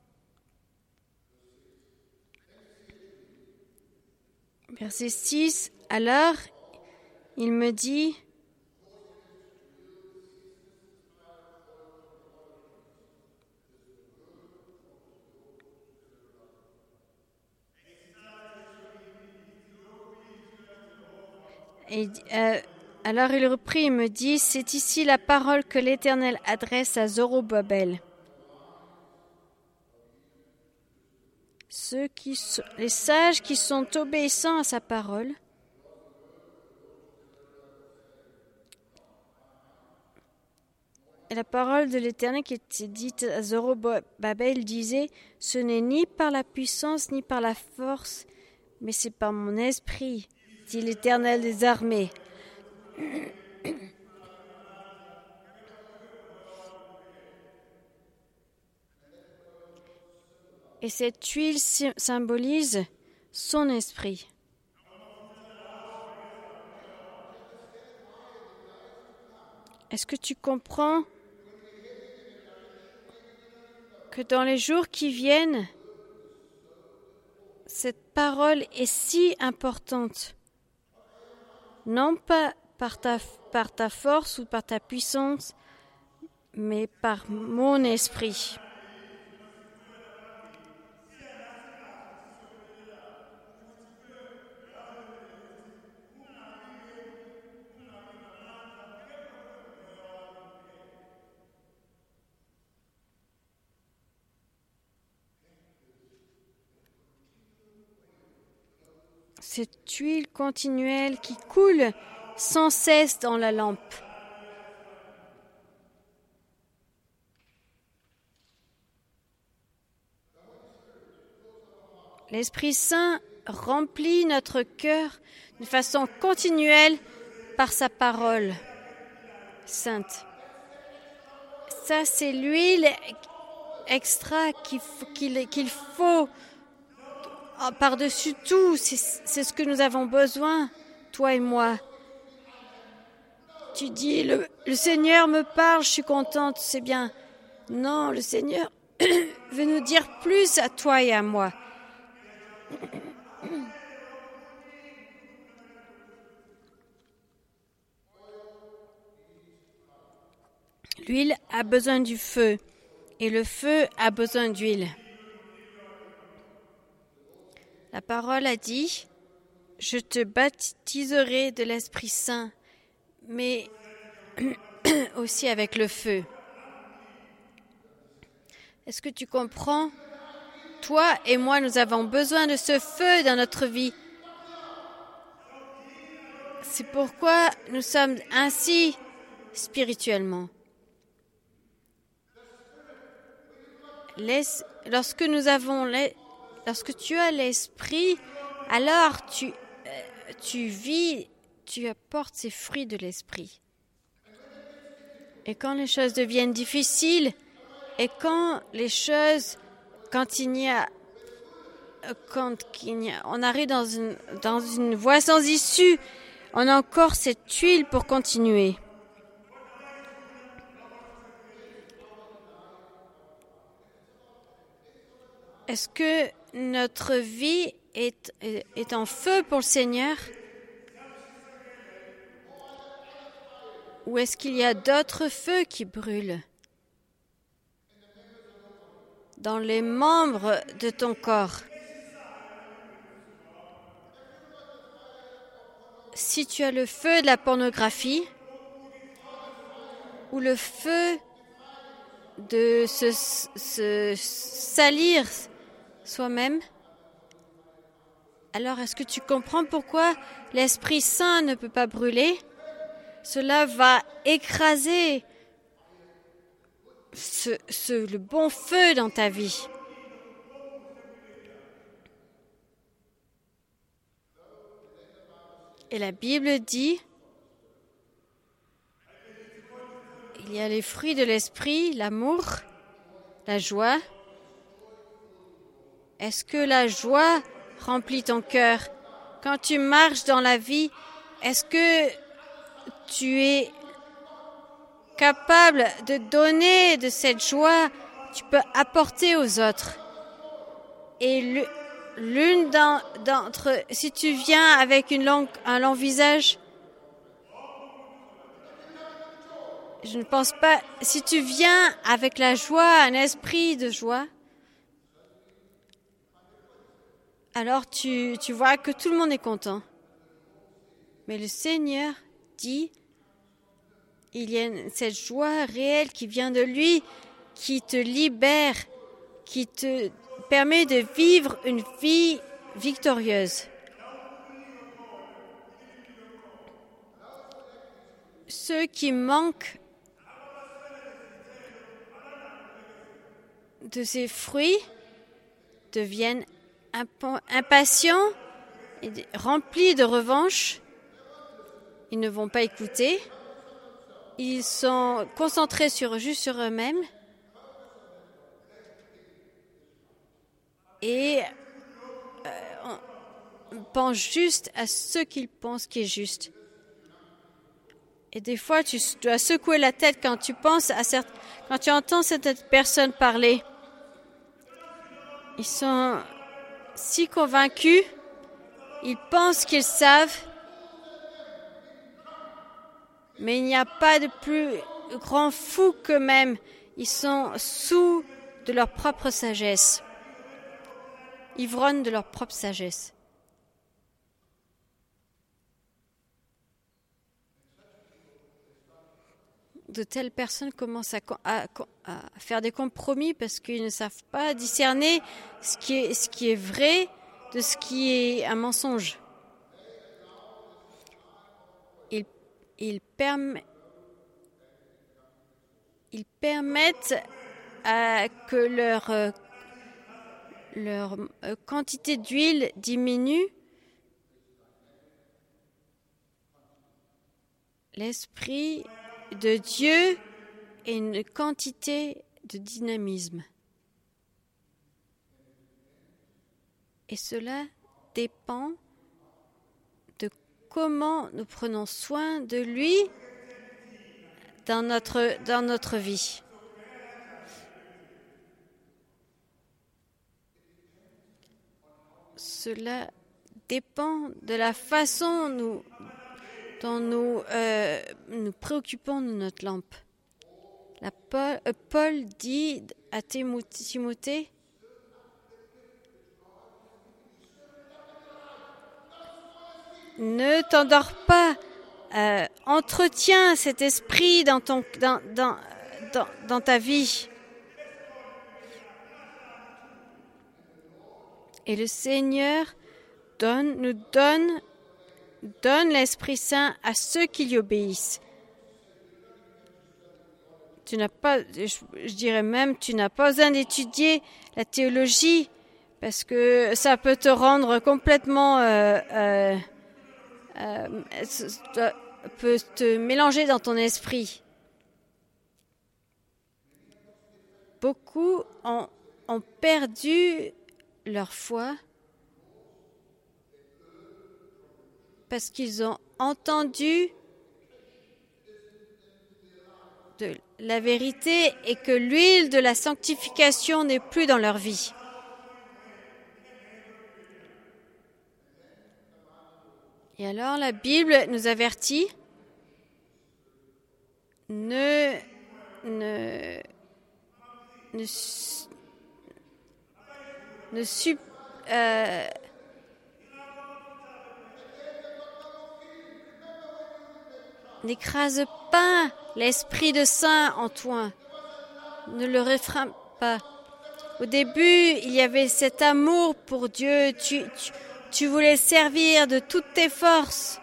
Verset 6, alors, il me dit, alors il reprit et me dit, c'est ici la parole que l'Éternel adresse à Zorobabel. Les sages qui sont obéissants à sa parole, et la parole de l'Éternel qui était dite à Zorobabel disait, ce n'est ni par la puissance ni par la force, mais c'est par mon esprit, dit l'Éternel des armées. Et cette huile symbolise son esprit. Est-ce que tu comprends que dans les jours qui viennent, cette parole est si importante, non pas par ta force ou par ta puissance, mais par mon esprit. Cette huile continuelle qui coule sans cesse dans la lampe. L'Esprit Saint remplit notre cœur de façon continuelle par sa parole sainte. Ça, c'est l'huile extra qu'il faut par-dessus tout. C'est ce que nous avons besoin, toi et moi. Tu dis, le Seigneur me parle, je suis contente, c'est bien. Non, le Seigneur veut nous dire plus à toi et à moi. L'huile a besoin du feu et le feu a besoin d'huile. La parole a dit, « Je te baptiserai de l'Esprit Saint, mais aussi avec le feu. » Est-ce que tu comprends? Toi et moi, nous avons besoin de ce feu dans notre vie. C'est pourquoi nous sommes ainsi spirituellement. Lorsque tu as l'esprit, alors tu vis, tu apportes ces fruits de l'esprit. Et quand les choses deviennent difficiles, et quand on arrive dans une voie sans issue, on a encore cette huile pour continuer. Est-ce que notre vie est en feu pour le Seigneur? Ou est-ce qu'il y a d'autres feux qui brûlent dans les membres de ton corps? Si tu as le feu de la pornographie ou le feu de se salir soi-même, alors est-ce que tu comprends pourquoi l'Esprit Saint ne peut pas brûler? Cela va écraser le bon feu dans ta vie. Et la Bible dit, il y a les fruits de l'esprit, l'amour, la joie. Est-ce que la joie remplit ton cœur? Quand tu marches dans la vie, est-ce que tu es capable de donner de cette joie? Tu peux apporter aux autres. Et l'une d'entre eux, si tu viens avec un long visage, je ne pense pas, si tu viens avec la joie, un esprit de joie, alors tu vois que tout le monde est content. Mais le Seigneur dit, il y a cette joie réelle qui vient de lui, qui te libère, qui te permet de vivre une vie victorieuse. Ceux qui manquent de ces fruits deviennent impatients et remplis de revanche. Ils ne vont pas écouter. Ils sont concentrés juste sur eux-mêmes. Et on pense juste à ce qu'ils pensent qui est juste. Et des fois, tu dois secouer la tête quand tu entends certaines personnes parler. Ils sont si convaincus, ils pensent qu'ils savent, mais il n'y a pas de plus grand fou qu'eux-mêmes. Ils sont sous de leur propre sagesse, ivrognes de leur propre sagesse. De telles personnes commencent à faire des compromis parce qu'ils ne savent pas discerner ce qui est vrai de ce qui est un mensonge. Ils permettent que leur quantité d'huile diminue. L'Esprit de Dieu est une quantité de dynamisme. Et cela dépend de comment nous prenons soin de lui dans notre vie. Cela dépend de la façon dont nous préoccupons de notre lampe. Paul dit à Timothée, ne t'endors pas, entretiens cet esprit dans ta vie. Et le Seigneur nous donne l'Esprit Saint à ceux qui lui obéissent. Tu n'as pas, je dirais même, tu n'as pas besoin d'étudier la théologie parce que ça peut te rendre complètement, peut te mélanger dans ton esprit. Beaucoup ont perdu leur foi parce qu'ils ont entendu de la vérité et que l'huile de la sanctification n'est plus dans leur vie. Et alors la Bible nous avertit n'écrase pas l'Esprit de Saint en toi. Ne le réfrène pas. Au début, il y avait cet amour pour Dieu. Tu voulais servir de toutes tes forces.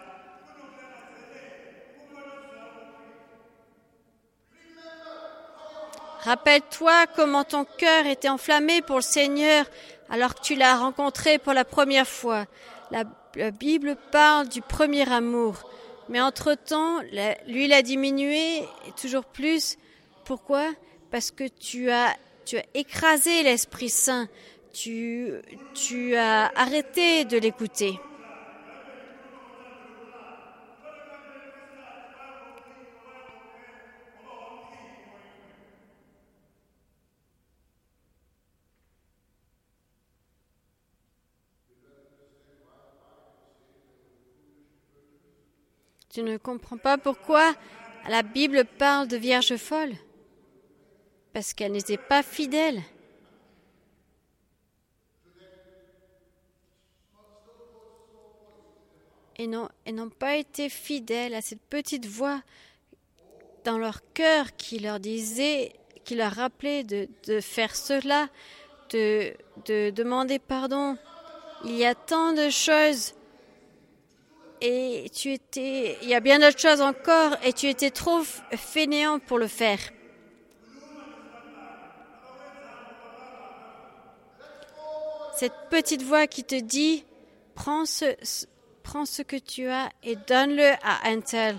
Rappelle-toi comment ton cœur était enflammé pour le Seigneur alors que tu l'as rencontré pour la première fois. La Bible parle du premier amour. Mais entre-temps, l'huile a diminué et toujours plus. Pourquoi? Parce que tu as écrasé l'Esprit Saint. Tu as arrêté de l'écouter. Tu ne comprends pas pourquoi la Bible parle de vierges folles? Parce qu'elles n'étaient pas fidèles. Et n'ont pas été fidèles à cette petite voix dans leur cœur qui leur disait, qui leur rappelait de faire cela, de demander pardon. Il y a tant de choses et il y a bien d'autres choses encore et tu étais trop fainéant pour le faire. Cette petite voix qui te dit, prends ce que tu as et donne-le à un tel.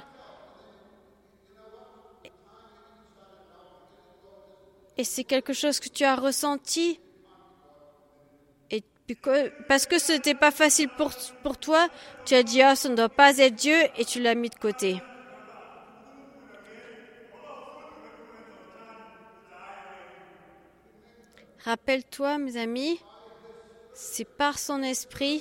Et c'est quelque chose que tu as ressenti. Et parce que ce n'était pas facile pour toi, tu as dit, ça ne doit pas être Dieu et tu l'as mis de côté. Rappelle-toi, mes amis, c'est par son esprit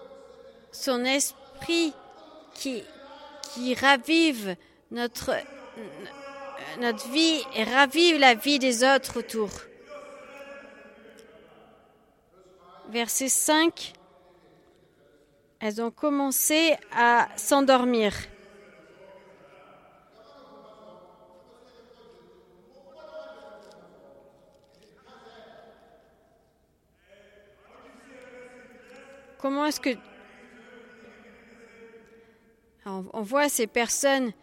qui ravive notre vie et ravive la vie des autres autour. Verset 5, elles ont commencé à s'endormir. Comment est-ce que... On voit ces personnes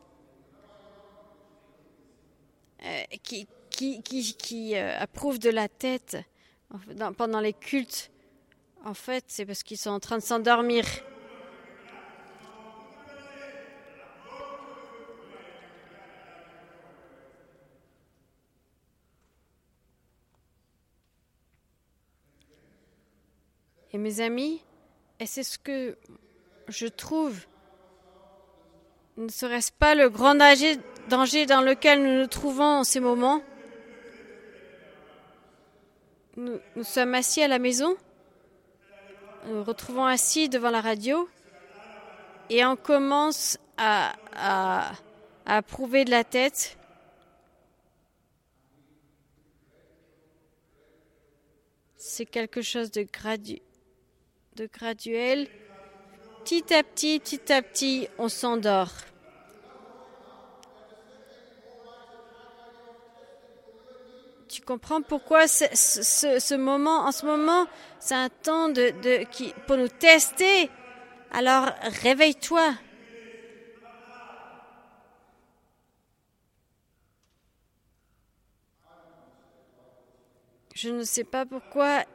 qui approuvent de la tête pendant les cultes. En fait, c'est parce qu'ils sont en train de s'endormir. Et mes amis, et c'est ce que je trouve, ne serait-ce pas le grand danger dans lequel nous nous trouvons en ces moments? Nous sommes assis à la maison, nous nous retrouvons assis devant la radio et on commence à prouver de la tête. C'est quelque chose de graduel. Petit à petit, on s'endort. Tu comprends pourquoi ce moment, en ce moment, c'est un temps pour nous tester. Alors, réveille-toi. Je ne sais pas pourquoi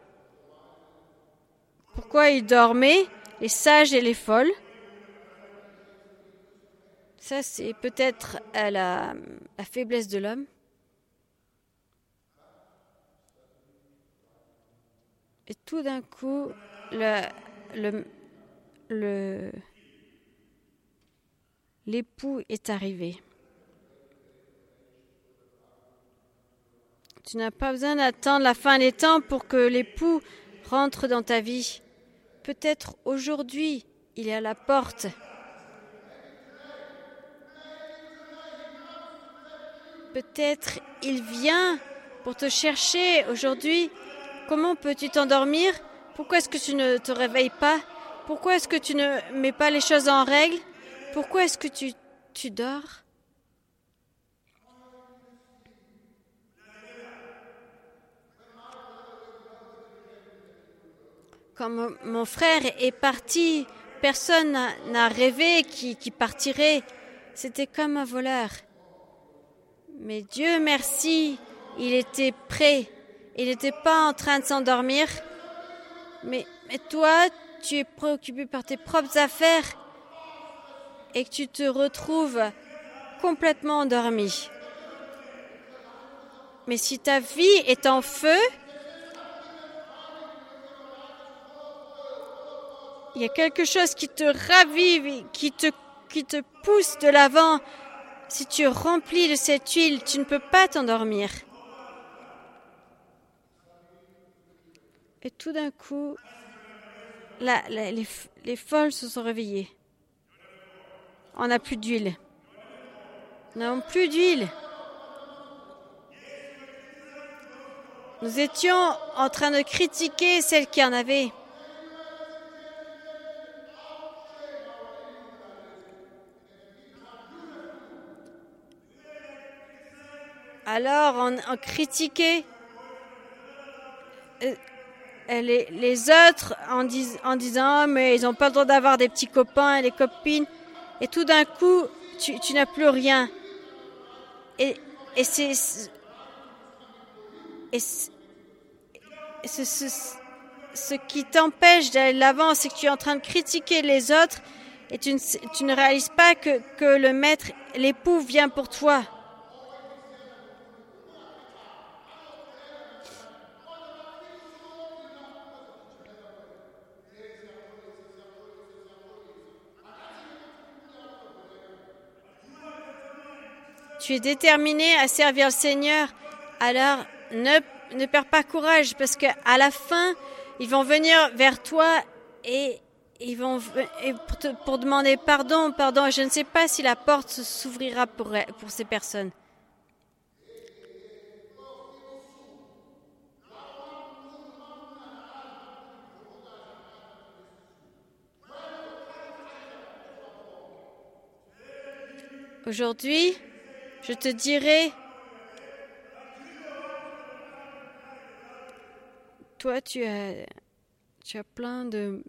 ils dormaient, les sages et les folles. Ça, c'est peut-être la faiblesse de l'homme. Et tout d'un coup, l'époux est arrivé. Tu n'as pas besoin d'attendre la fin des temps pour que l'époux rentre dans ta vie. Peut-être aujourd'hui, il est à la porte. Peut-être il vient pour te chercher aujourd'hui. Comment peux-tu t'endormir? Pourquoi est-ce que tu ne te réveilles pas? Pourquoi est-ce que tu ne mets pas les choses en règle? Pourquoi est-ce que tu dors? Quand mon frère est parti, personne n'a rêvé qu'il partirait. C'était comme un voleur. Mais Dieu merci, il était prêt. Il n'était pas en train de s'endormir. Mais toi, tu es préoccupé par tes propres affaires et que tu te retrouves complètement endormi. Mais si ta vie est en feu, il y a quelque chose qui te ravive, qui te pousse de l'avant. Si tu es rempli de cette huile, tu ne peux pas t'endormir. Et tout d'un coup, les folles se sont réveillées. On n'a plus d'huile. Nous n'avons plus d'huile. Nous étions en train de critiquer celle qui en avait. Alors, on critiquait les autres en disant « mais ils n'ont pas le droit d'avoir des petits copains et des copines ». Et tout d'un coup, tu n'as plus rien. Et ce qui t'empêche d'aller de l'avant, c'est que tu es en train de critiquer les autres et tu ne réalises pas que le maître, l'époux vient pour toi. Tu es déterminé à servir le Seigneur, alors ne perds pas courage parce qu'à la fin, ils vont venir vers toi et pour demander pardon. Je ne sais pas si la porte s'ouvrira pour ces personnes. Aujourd'hui, je te dirai, toi tu as plein de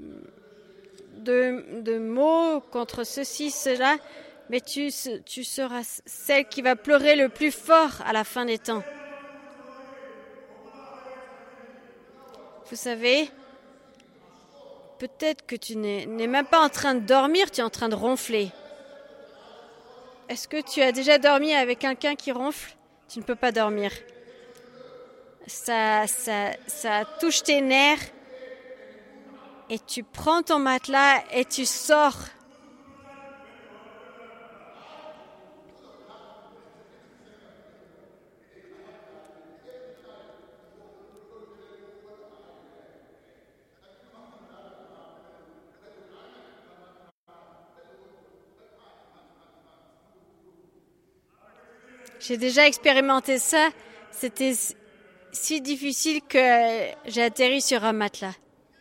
mots contre ceci, cela, mais tu seras celle qui va pleurer le plus fort à la fin des temps. Vous savez, peut-être que tu n'es même pas en train de dormir, tu es en train de ronfler. Est-ce que tu as déjà dormi avec quelqu'un qui ronfle? Tu ne peux pas dormir. Ça touche tes nerfs. et tu prends ton matelas et tu sors. J'ai déjà expérimenté ça. C'était si difficile que j'ai atterri sur un matelas.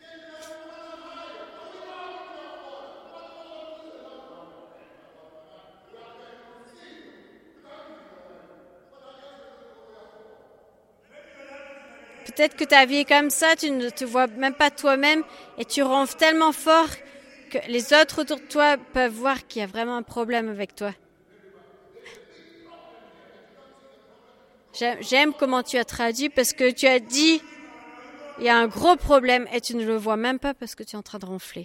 Peut-être que ta vie est comme ça, tu ne te vois même pas toi-même et tu ronfles tellement fort que les autres autour de toi peuvent voir qu'il y a vraiment un problème avec toi. J'aime comment tu as traduit parce que tu as dit il y a un gros problème et tu ne le vois même pas parce que tu es en train de ronfler.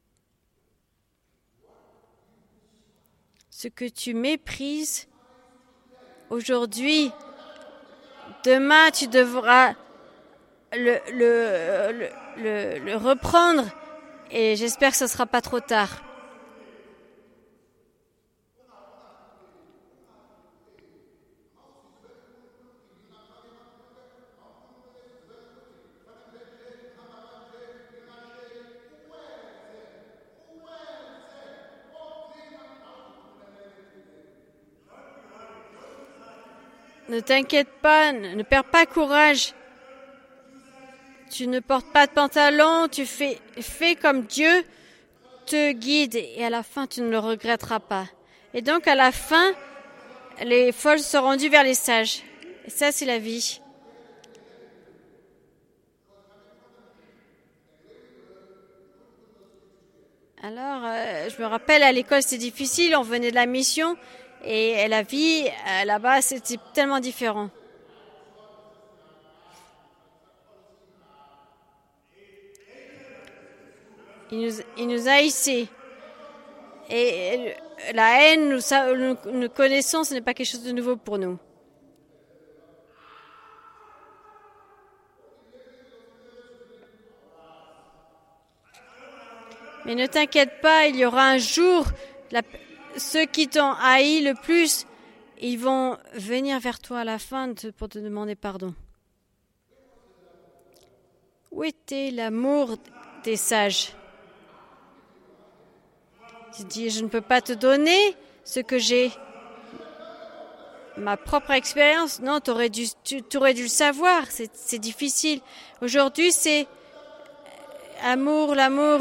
Ce que tu méprises aujourd'hui, demain tu devras le reprendre et j'espère que ce ne sera pas trop tard. Ne t'inquiète pas, ne perds pas courage. Tu ne portes pas de pantalon, tu fais comme Dieu te guide et à la fin tu ne le regretteras pas. Et donc à la fin, les folles seront rendues vers les sages. Et ça c'est la vie. Alors, je me rappelle à l'école c'était difficile, on venait de la mission et la vie là-bas c'était tellement différent. Il nous a haïssés. Et la haine, nous connaissons, ce n'est pas quelque chose de nouveau pour nous. Mais ne t'inquiète pas, il y aura un jour, ceux qui t'ont haï le plus, ils vont venir vers toi à la fin pour te demander pardon. Où était l'amour des sages ? Tu dis, je ne peux pas te donner ce que j'ai. Ma propre expérience, non, tu aurais dû le savoir, c'est difficile. Aujourd'hui, c'est l'amour.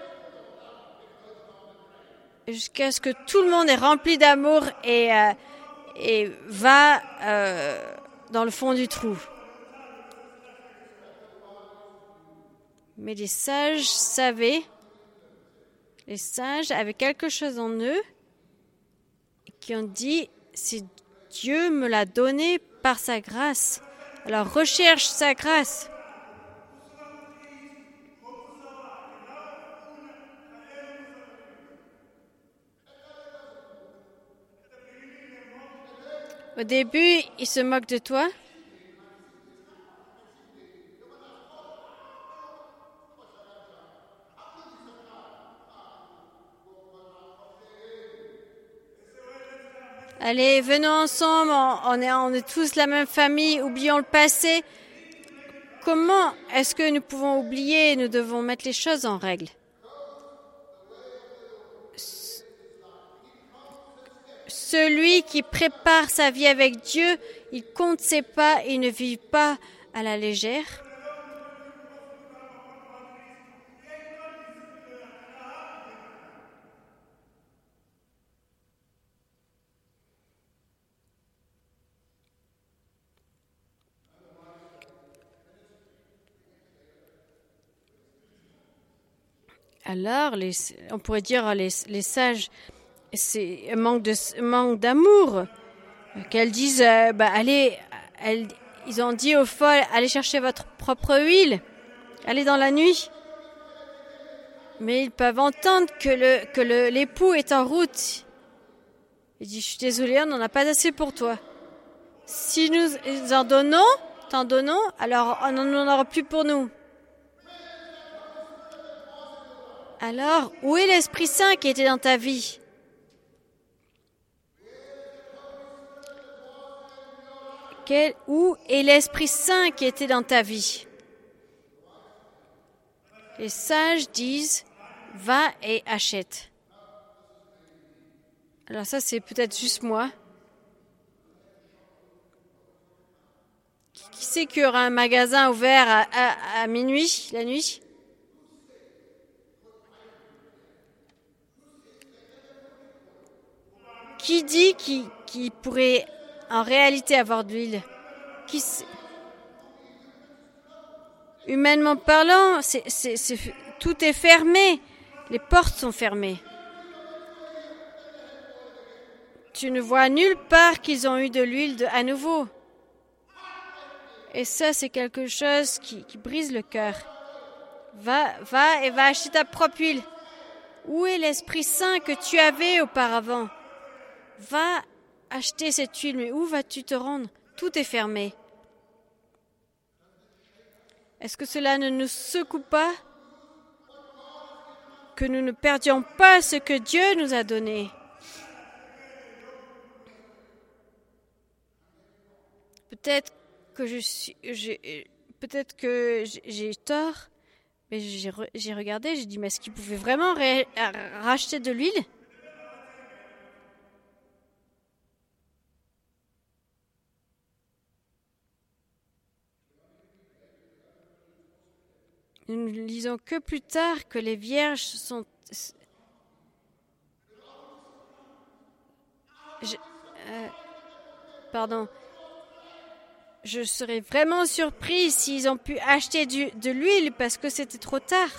Jusqu'à ce que tout le monde est rempli d'amour et va dans le fond du trou. Mais les sages savaient, les sages avaient quelque chose en eux qui ont dit, c'est Dieu me l'a donné par sa grâce. Alors recherche sa grâce. Au début, ils se moquent de toi. Allez, venons ensemble, on est tous la même famille, oublions le passé. Comment est-ce que nous pouvons oublier? Nous devons mettre les choses en règle. Celui qui prépare sa vie avec Dieu, il compte ses pas, il ne vit pas à la légère. Alors, on pourrait dire les sages, c'est un manque d'amour. Qu'elles disent, allez, ils ont dit aux folles, allez chercher votre propre huile, allez dans la nuit. Mais ils peuvent entendre que l'époux est en route. Il dit, je suis désolé, on n'en a pas assez pour toi. Si nous t'en donnons, alors on n'en aura plus pour nous. Alors, où est l'Esprit Saint qui était dans ta vie? Où est l'Esprit Saint qui était dans ta vie? Les sages disent, va et achète. Alors ça, c'est peut-être juste moi. Qui sait qu'il y aura un magasin ouvert à minuit, la nuit? Qui dit qu'il pourrait en réalité avoir de l'huile? Humainement parlant, tout est fermé. Les portes sont fermées. Tu ne vois nulle part qu'ils ont eu de l'huile à nouveau. Et ça, c'est quelque chose qui brise le cœur. Va et va acheter ta propre huile. Où est l'Esprit Saint que tu avais auparavant? Va acheter cette huile, mais où vas-tu te rendre? Tout est fermé. Est-ce que cela ne nous secoue pas? Que nous ne perdions pas ce que Dieu nous a donné? Peut-être que j'ai tort, mais j'ai regardé, j'ai dit, mais est-ce qu'ils pouvaient vraiment racheter de l'huile? Nous ne lisons que plus tard que les vierges sont... Je serais vraiment surpris s'ils ont pu acheter de l'huile parce que c'était trop tard.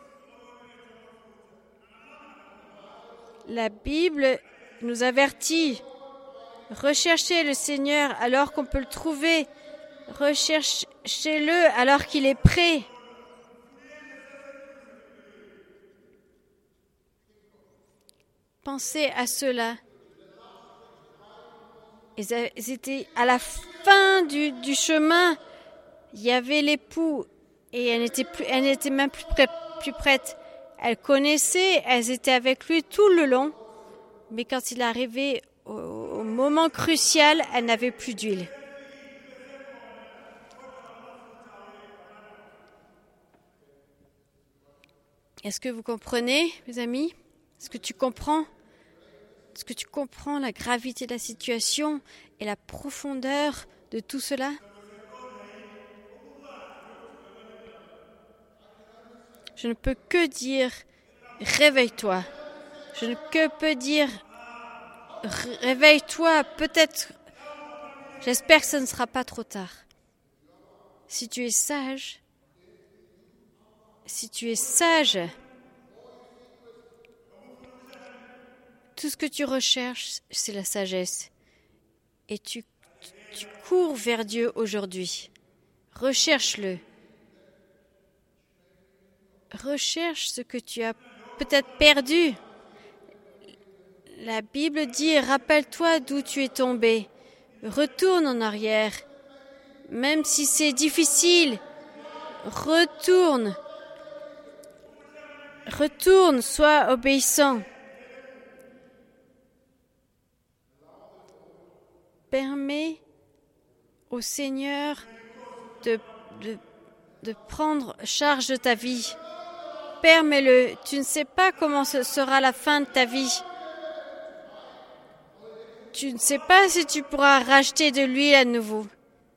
La Bible nous avertit. Recherchez le Seigneur alors qu'on peut le trouver. Recherchez-le alors qu'il est prêt. Pensez à cela. Ils étaient à la fin du chemin. Il y avait l'époux et elle n'était même plus prête. Elle connaissait, elles étaient avec lui tout le long. Mais quand il arrivait au moment crucial, elle n'avait plus d'huile. Est-ce que vous comprenez, mes amis? Est-ce que tu comprends? Est-ce que tu comprends la gravité de la situation et la profondeur de tout cela? Je ne peux que dire, réveille-toi. Je ne peux dire, réveille-toi. Peut-être, j'espère que ce ne sera pas trop tard. Si tu es sage, tout ce que tu recherches, c'est la sagesse. Et tu cours vers Dieu aujourd'hui. Recherche-le. Recherche ce que tu as peut-être perdu. La Bible dit, rappelle-toi d'où tu es tombé. Retourne en arrière. Même si c'est difficile, retourne. Retourne, sois obéissant. Permets au Seigneur de prendre charge de ta vie. Permets-le. Tu ne sais pas comment ce sera la fin de ta vie. Tu ne sais pas si tu pourras racheter de l'huile à nouveau.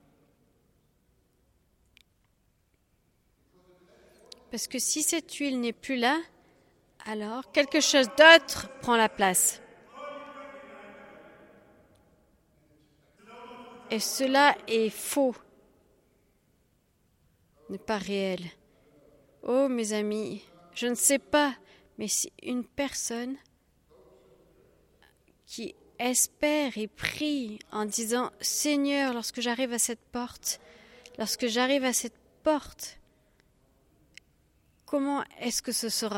Parce que si cette huile n'est plus là, alors quelque chose d'autre prend la place. Et cela est faux, n'est pas réel. Oh, mes amis, je ne sais pas, mais si une personne qui espère et prie en disant « Seigneur, lorsque j'arrive à cette porte, comment est-ce que ce sera ?»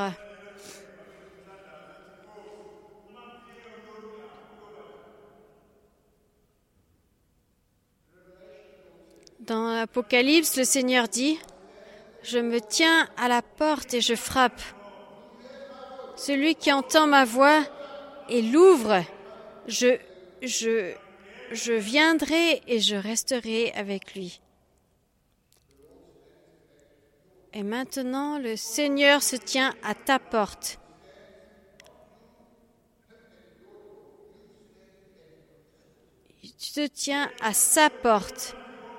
Dans l'Apocalypse, le Seigneur dit « Je me tiens à la porte et je frappe. celui qui entend ma voix et l'ouvre, je viendrai et je resterai avec lui. Et maintenant, le Seigneur se tient à ta porte. Tu te tiens à sa porte.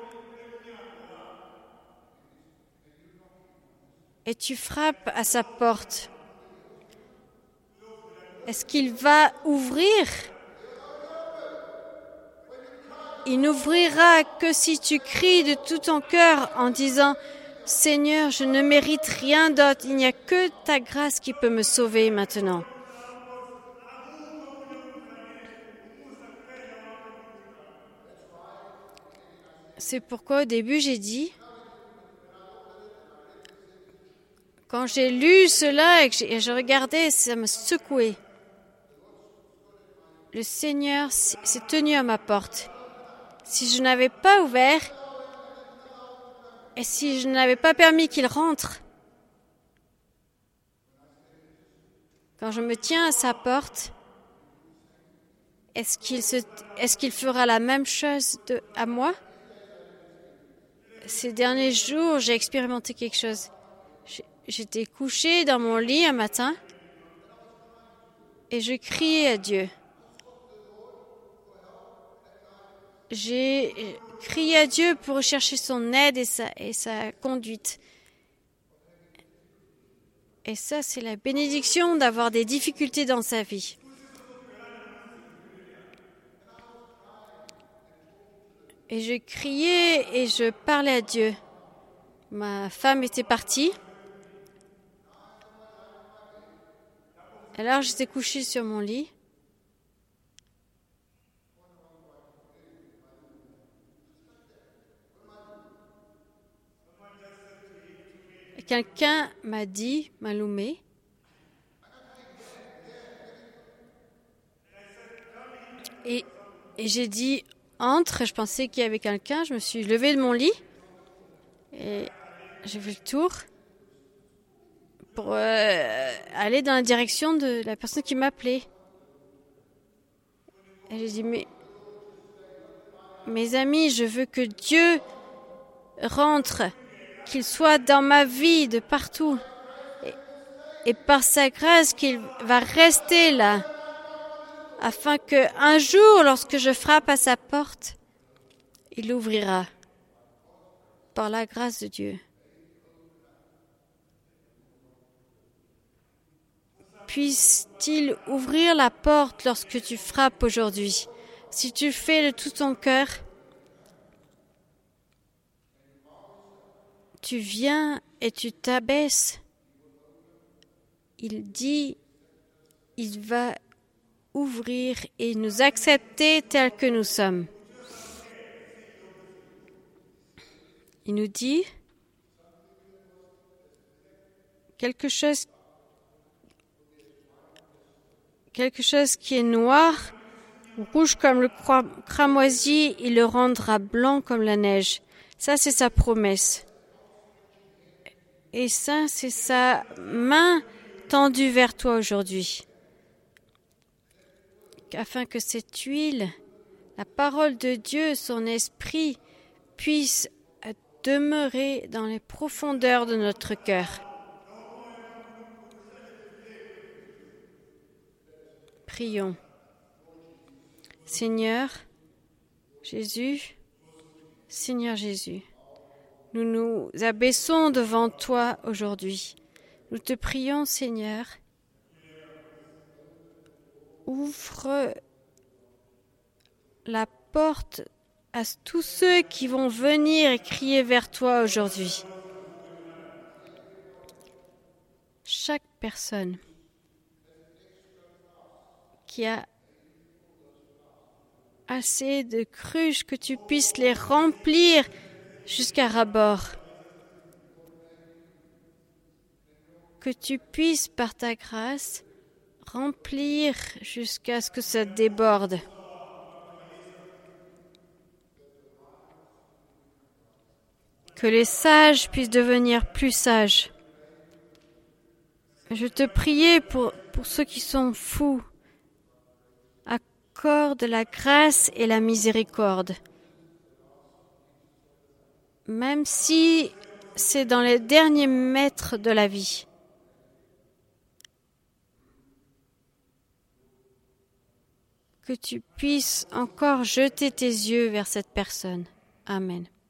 Et tu frappes à sa porte. Est-ce qu'il va ouvrir? Il n'ouvrira que si tu cries de tout ton cœur en disant « Seigneur, je ne mérite rien d'autre, il n'y a que ta grâce qui peut me sauver maintenant. » C'est pourquoi au début j'ai dit, quand j'ai lu cela et que je regardais, ça me secouait. Le Seigneur s'est tenu à ma porte. Si je n'avais pas ouvert et si je n'avais pas permis qu'il rentre, quand je me tiens à sa porte, est-ce qu'il fera la même chose à moi? Ces derniers jours, j'ai expérimenté quelque chose. J'étais couchée dans mon lit un matin et je criais à Dieu. J'ai crié à Dieu pour chercher son aide et sa conduite. Et ça, c'est la bénédiction d'avoir des difficultés dans sa vie. Et je criais et je parlais à Dieu. Ma femme était partie. Alors j'étais couchée sur mon lit. Et quelqu'un m'a dit, Maloumé, et j'ai dit, entre, je pensais qu'il y avait quelqu'un, je me suis levée de mon lit et j'ai fait le tour pour aller dans la direction de la personne qui m'appelait. Et j'ai dit, mais mes amis, je veux que Dieu rentre, qu'il soit dans ma vie de partout et par sa grâce qu'il va rester là. Afin qu'un jour, lorsque je frappe à sa porte, il ouvrira par la grâce de Dieu. Puisse-t-il ouvrir la porte lorsque tu frappes aujourd'hui? Si tu le fais de tout ton cœur, tu viens et tu t'abaisses. Il dit, il va ouvrir et nous accepter tels que nous sommes. Il nous dit quelque chose qui est noir ou rouge comme le cramoisi, il le rendra blanc comme la neige. Ça, c'est sa promesse. Et ça, c'est sa main tendue vers toi aujourd'hui. Afin que cette huile, la parole de Dieu, son esprit, puisse demeurer dans les profondeurs de notre cœur. Prions. Seigneur Jésus, nous nous abaissons devant toi aujourd'hui. Nous te prions, Seigneur, ouvre la porte à tous ceux qui vont venir et crier vers toi aujourd'hui. Chaque personne qui a assez de cruches, que tu puisses les remplir jusqu'à ras-bord. Que tu puisses, par ta grâce, remplir jusqu'à ce que ça déborde. Que les sages puissent devenir plus sages. Je te priais pour ceux qui sont fous. Accorde la grâce et la miséricorde. Même si c'est dans les derniers mètres de la vie. Que tu puisses encore jeter tes yeux vers cette personne. Amen.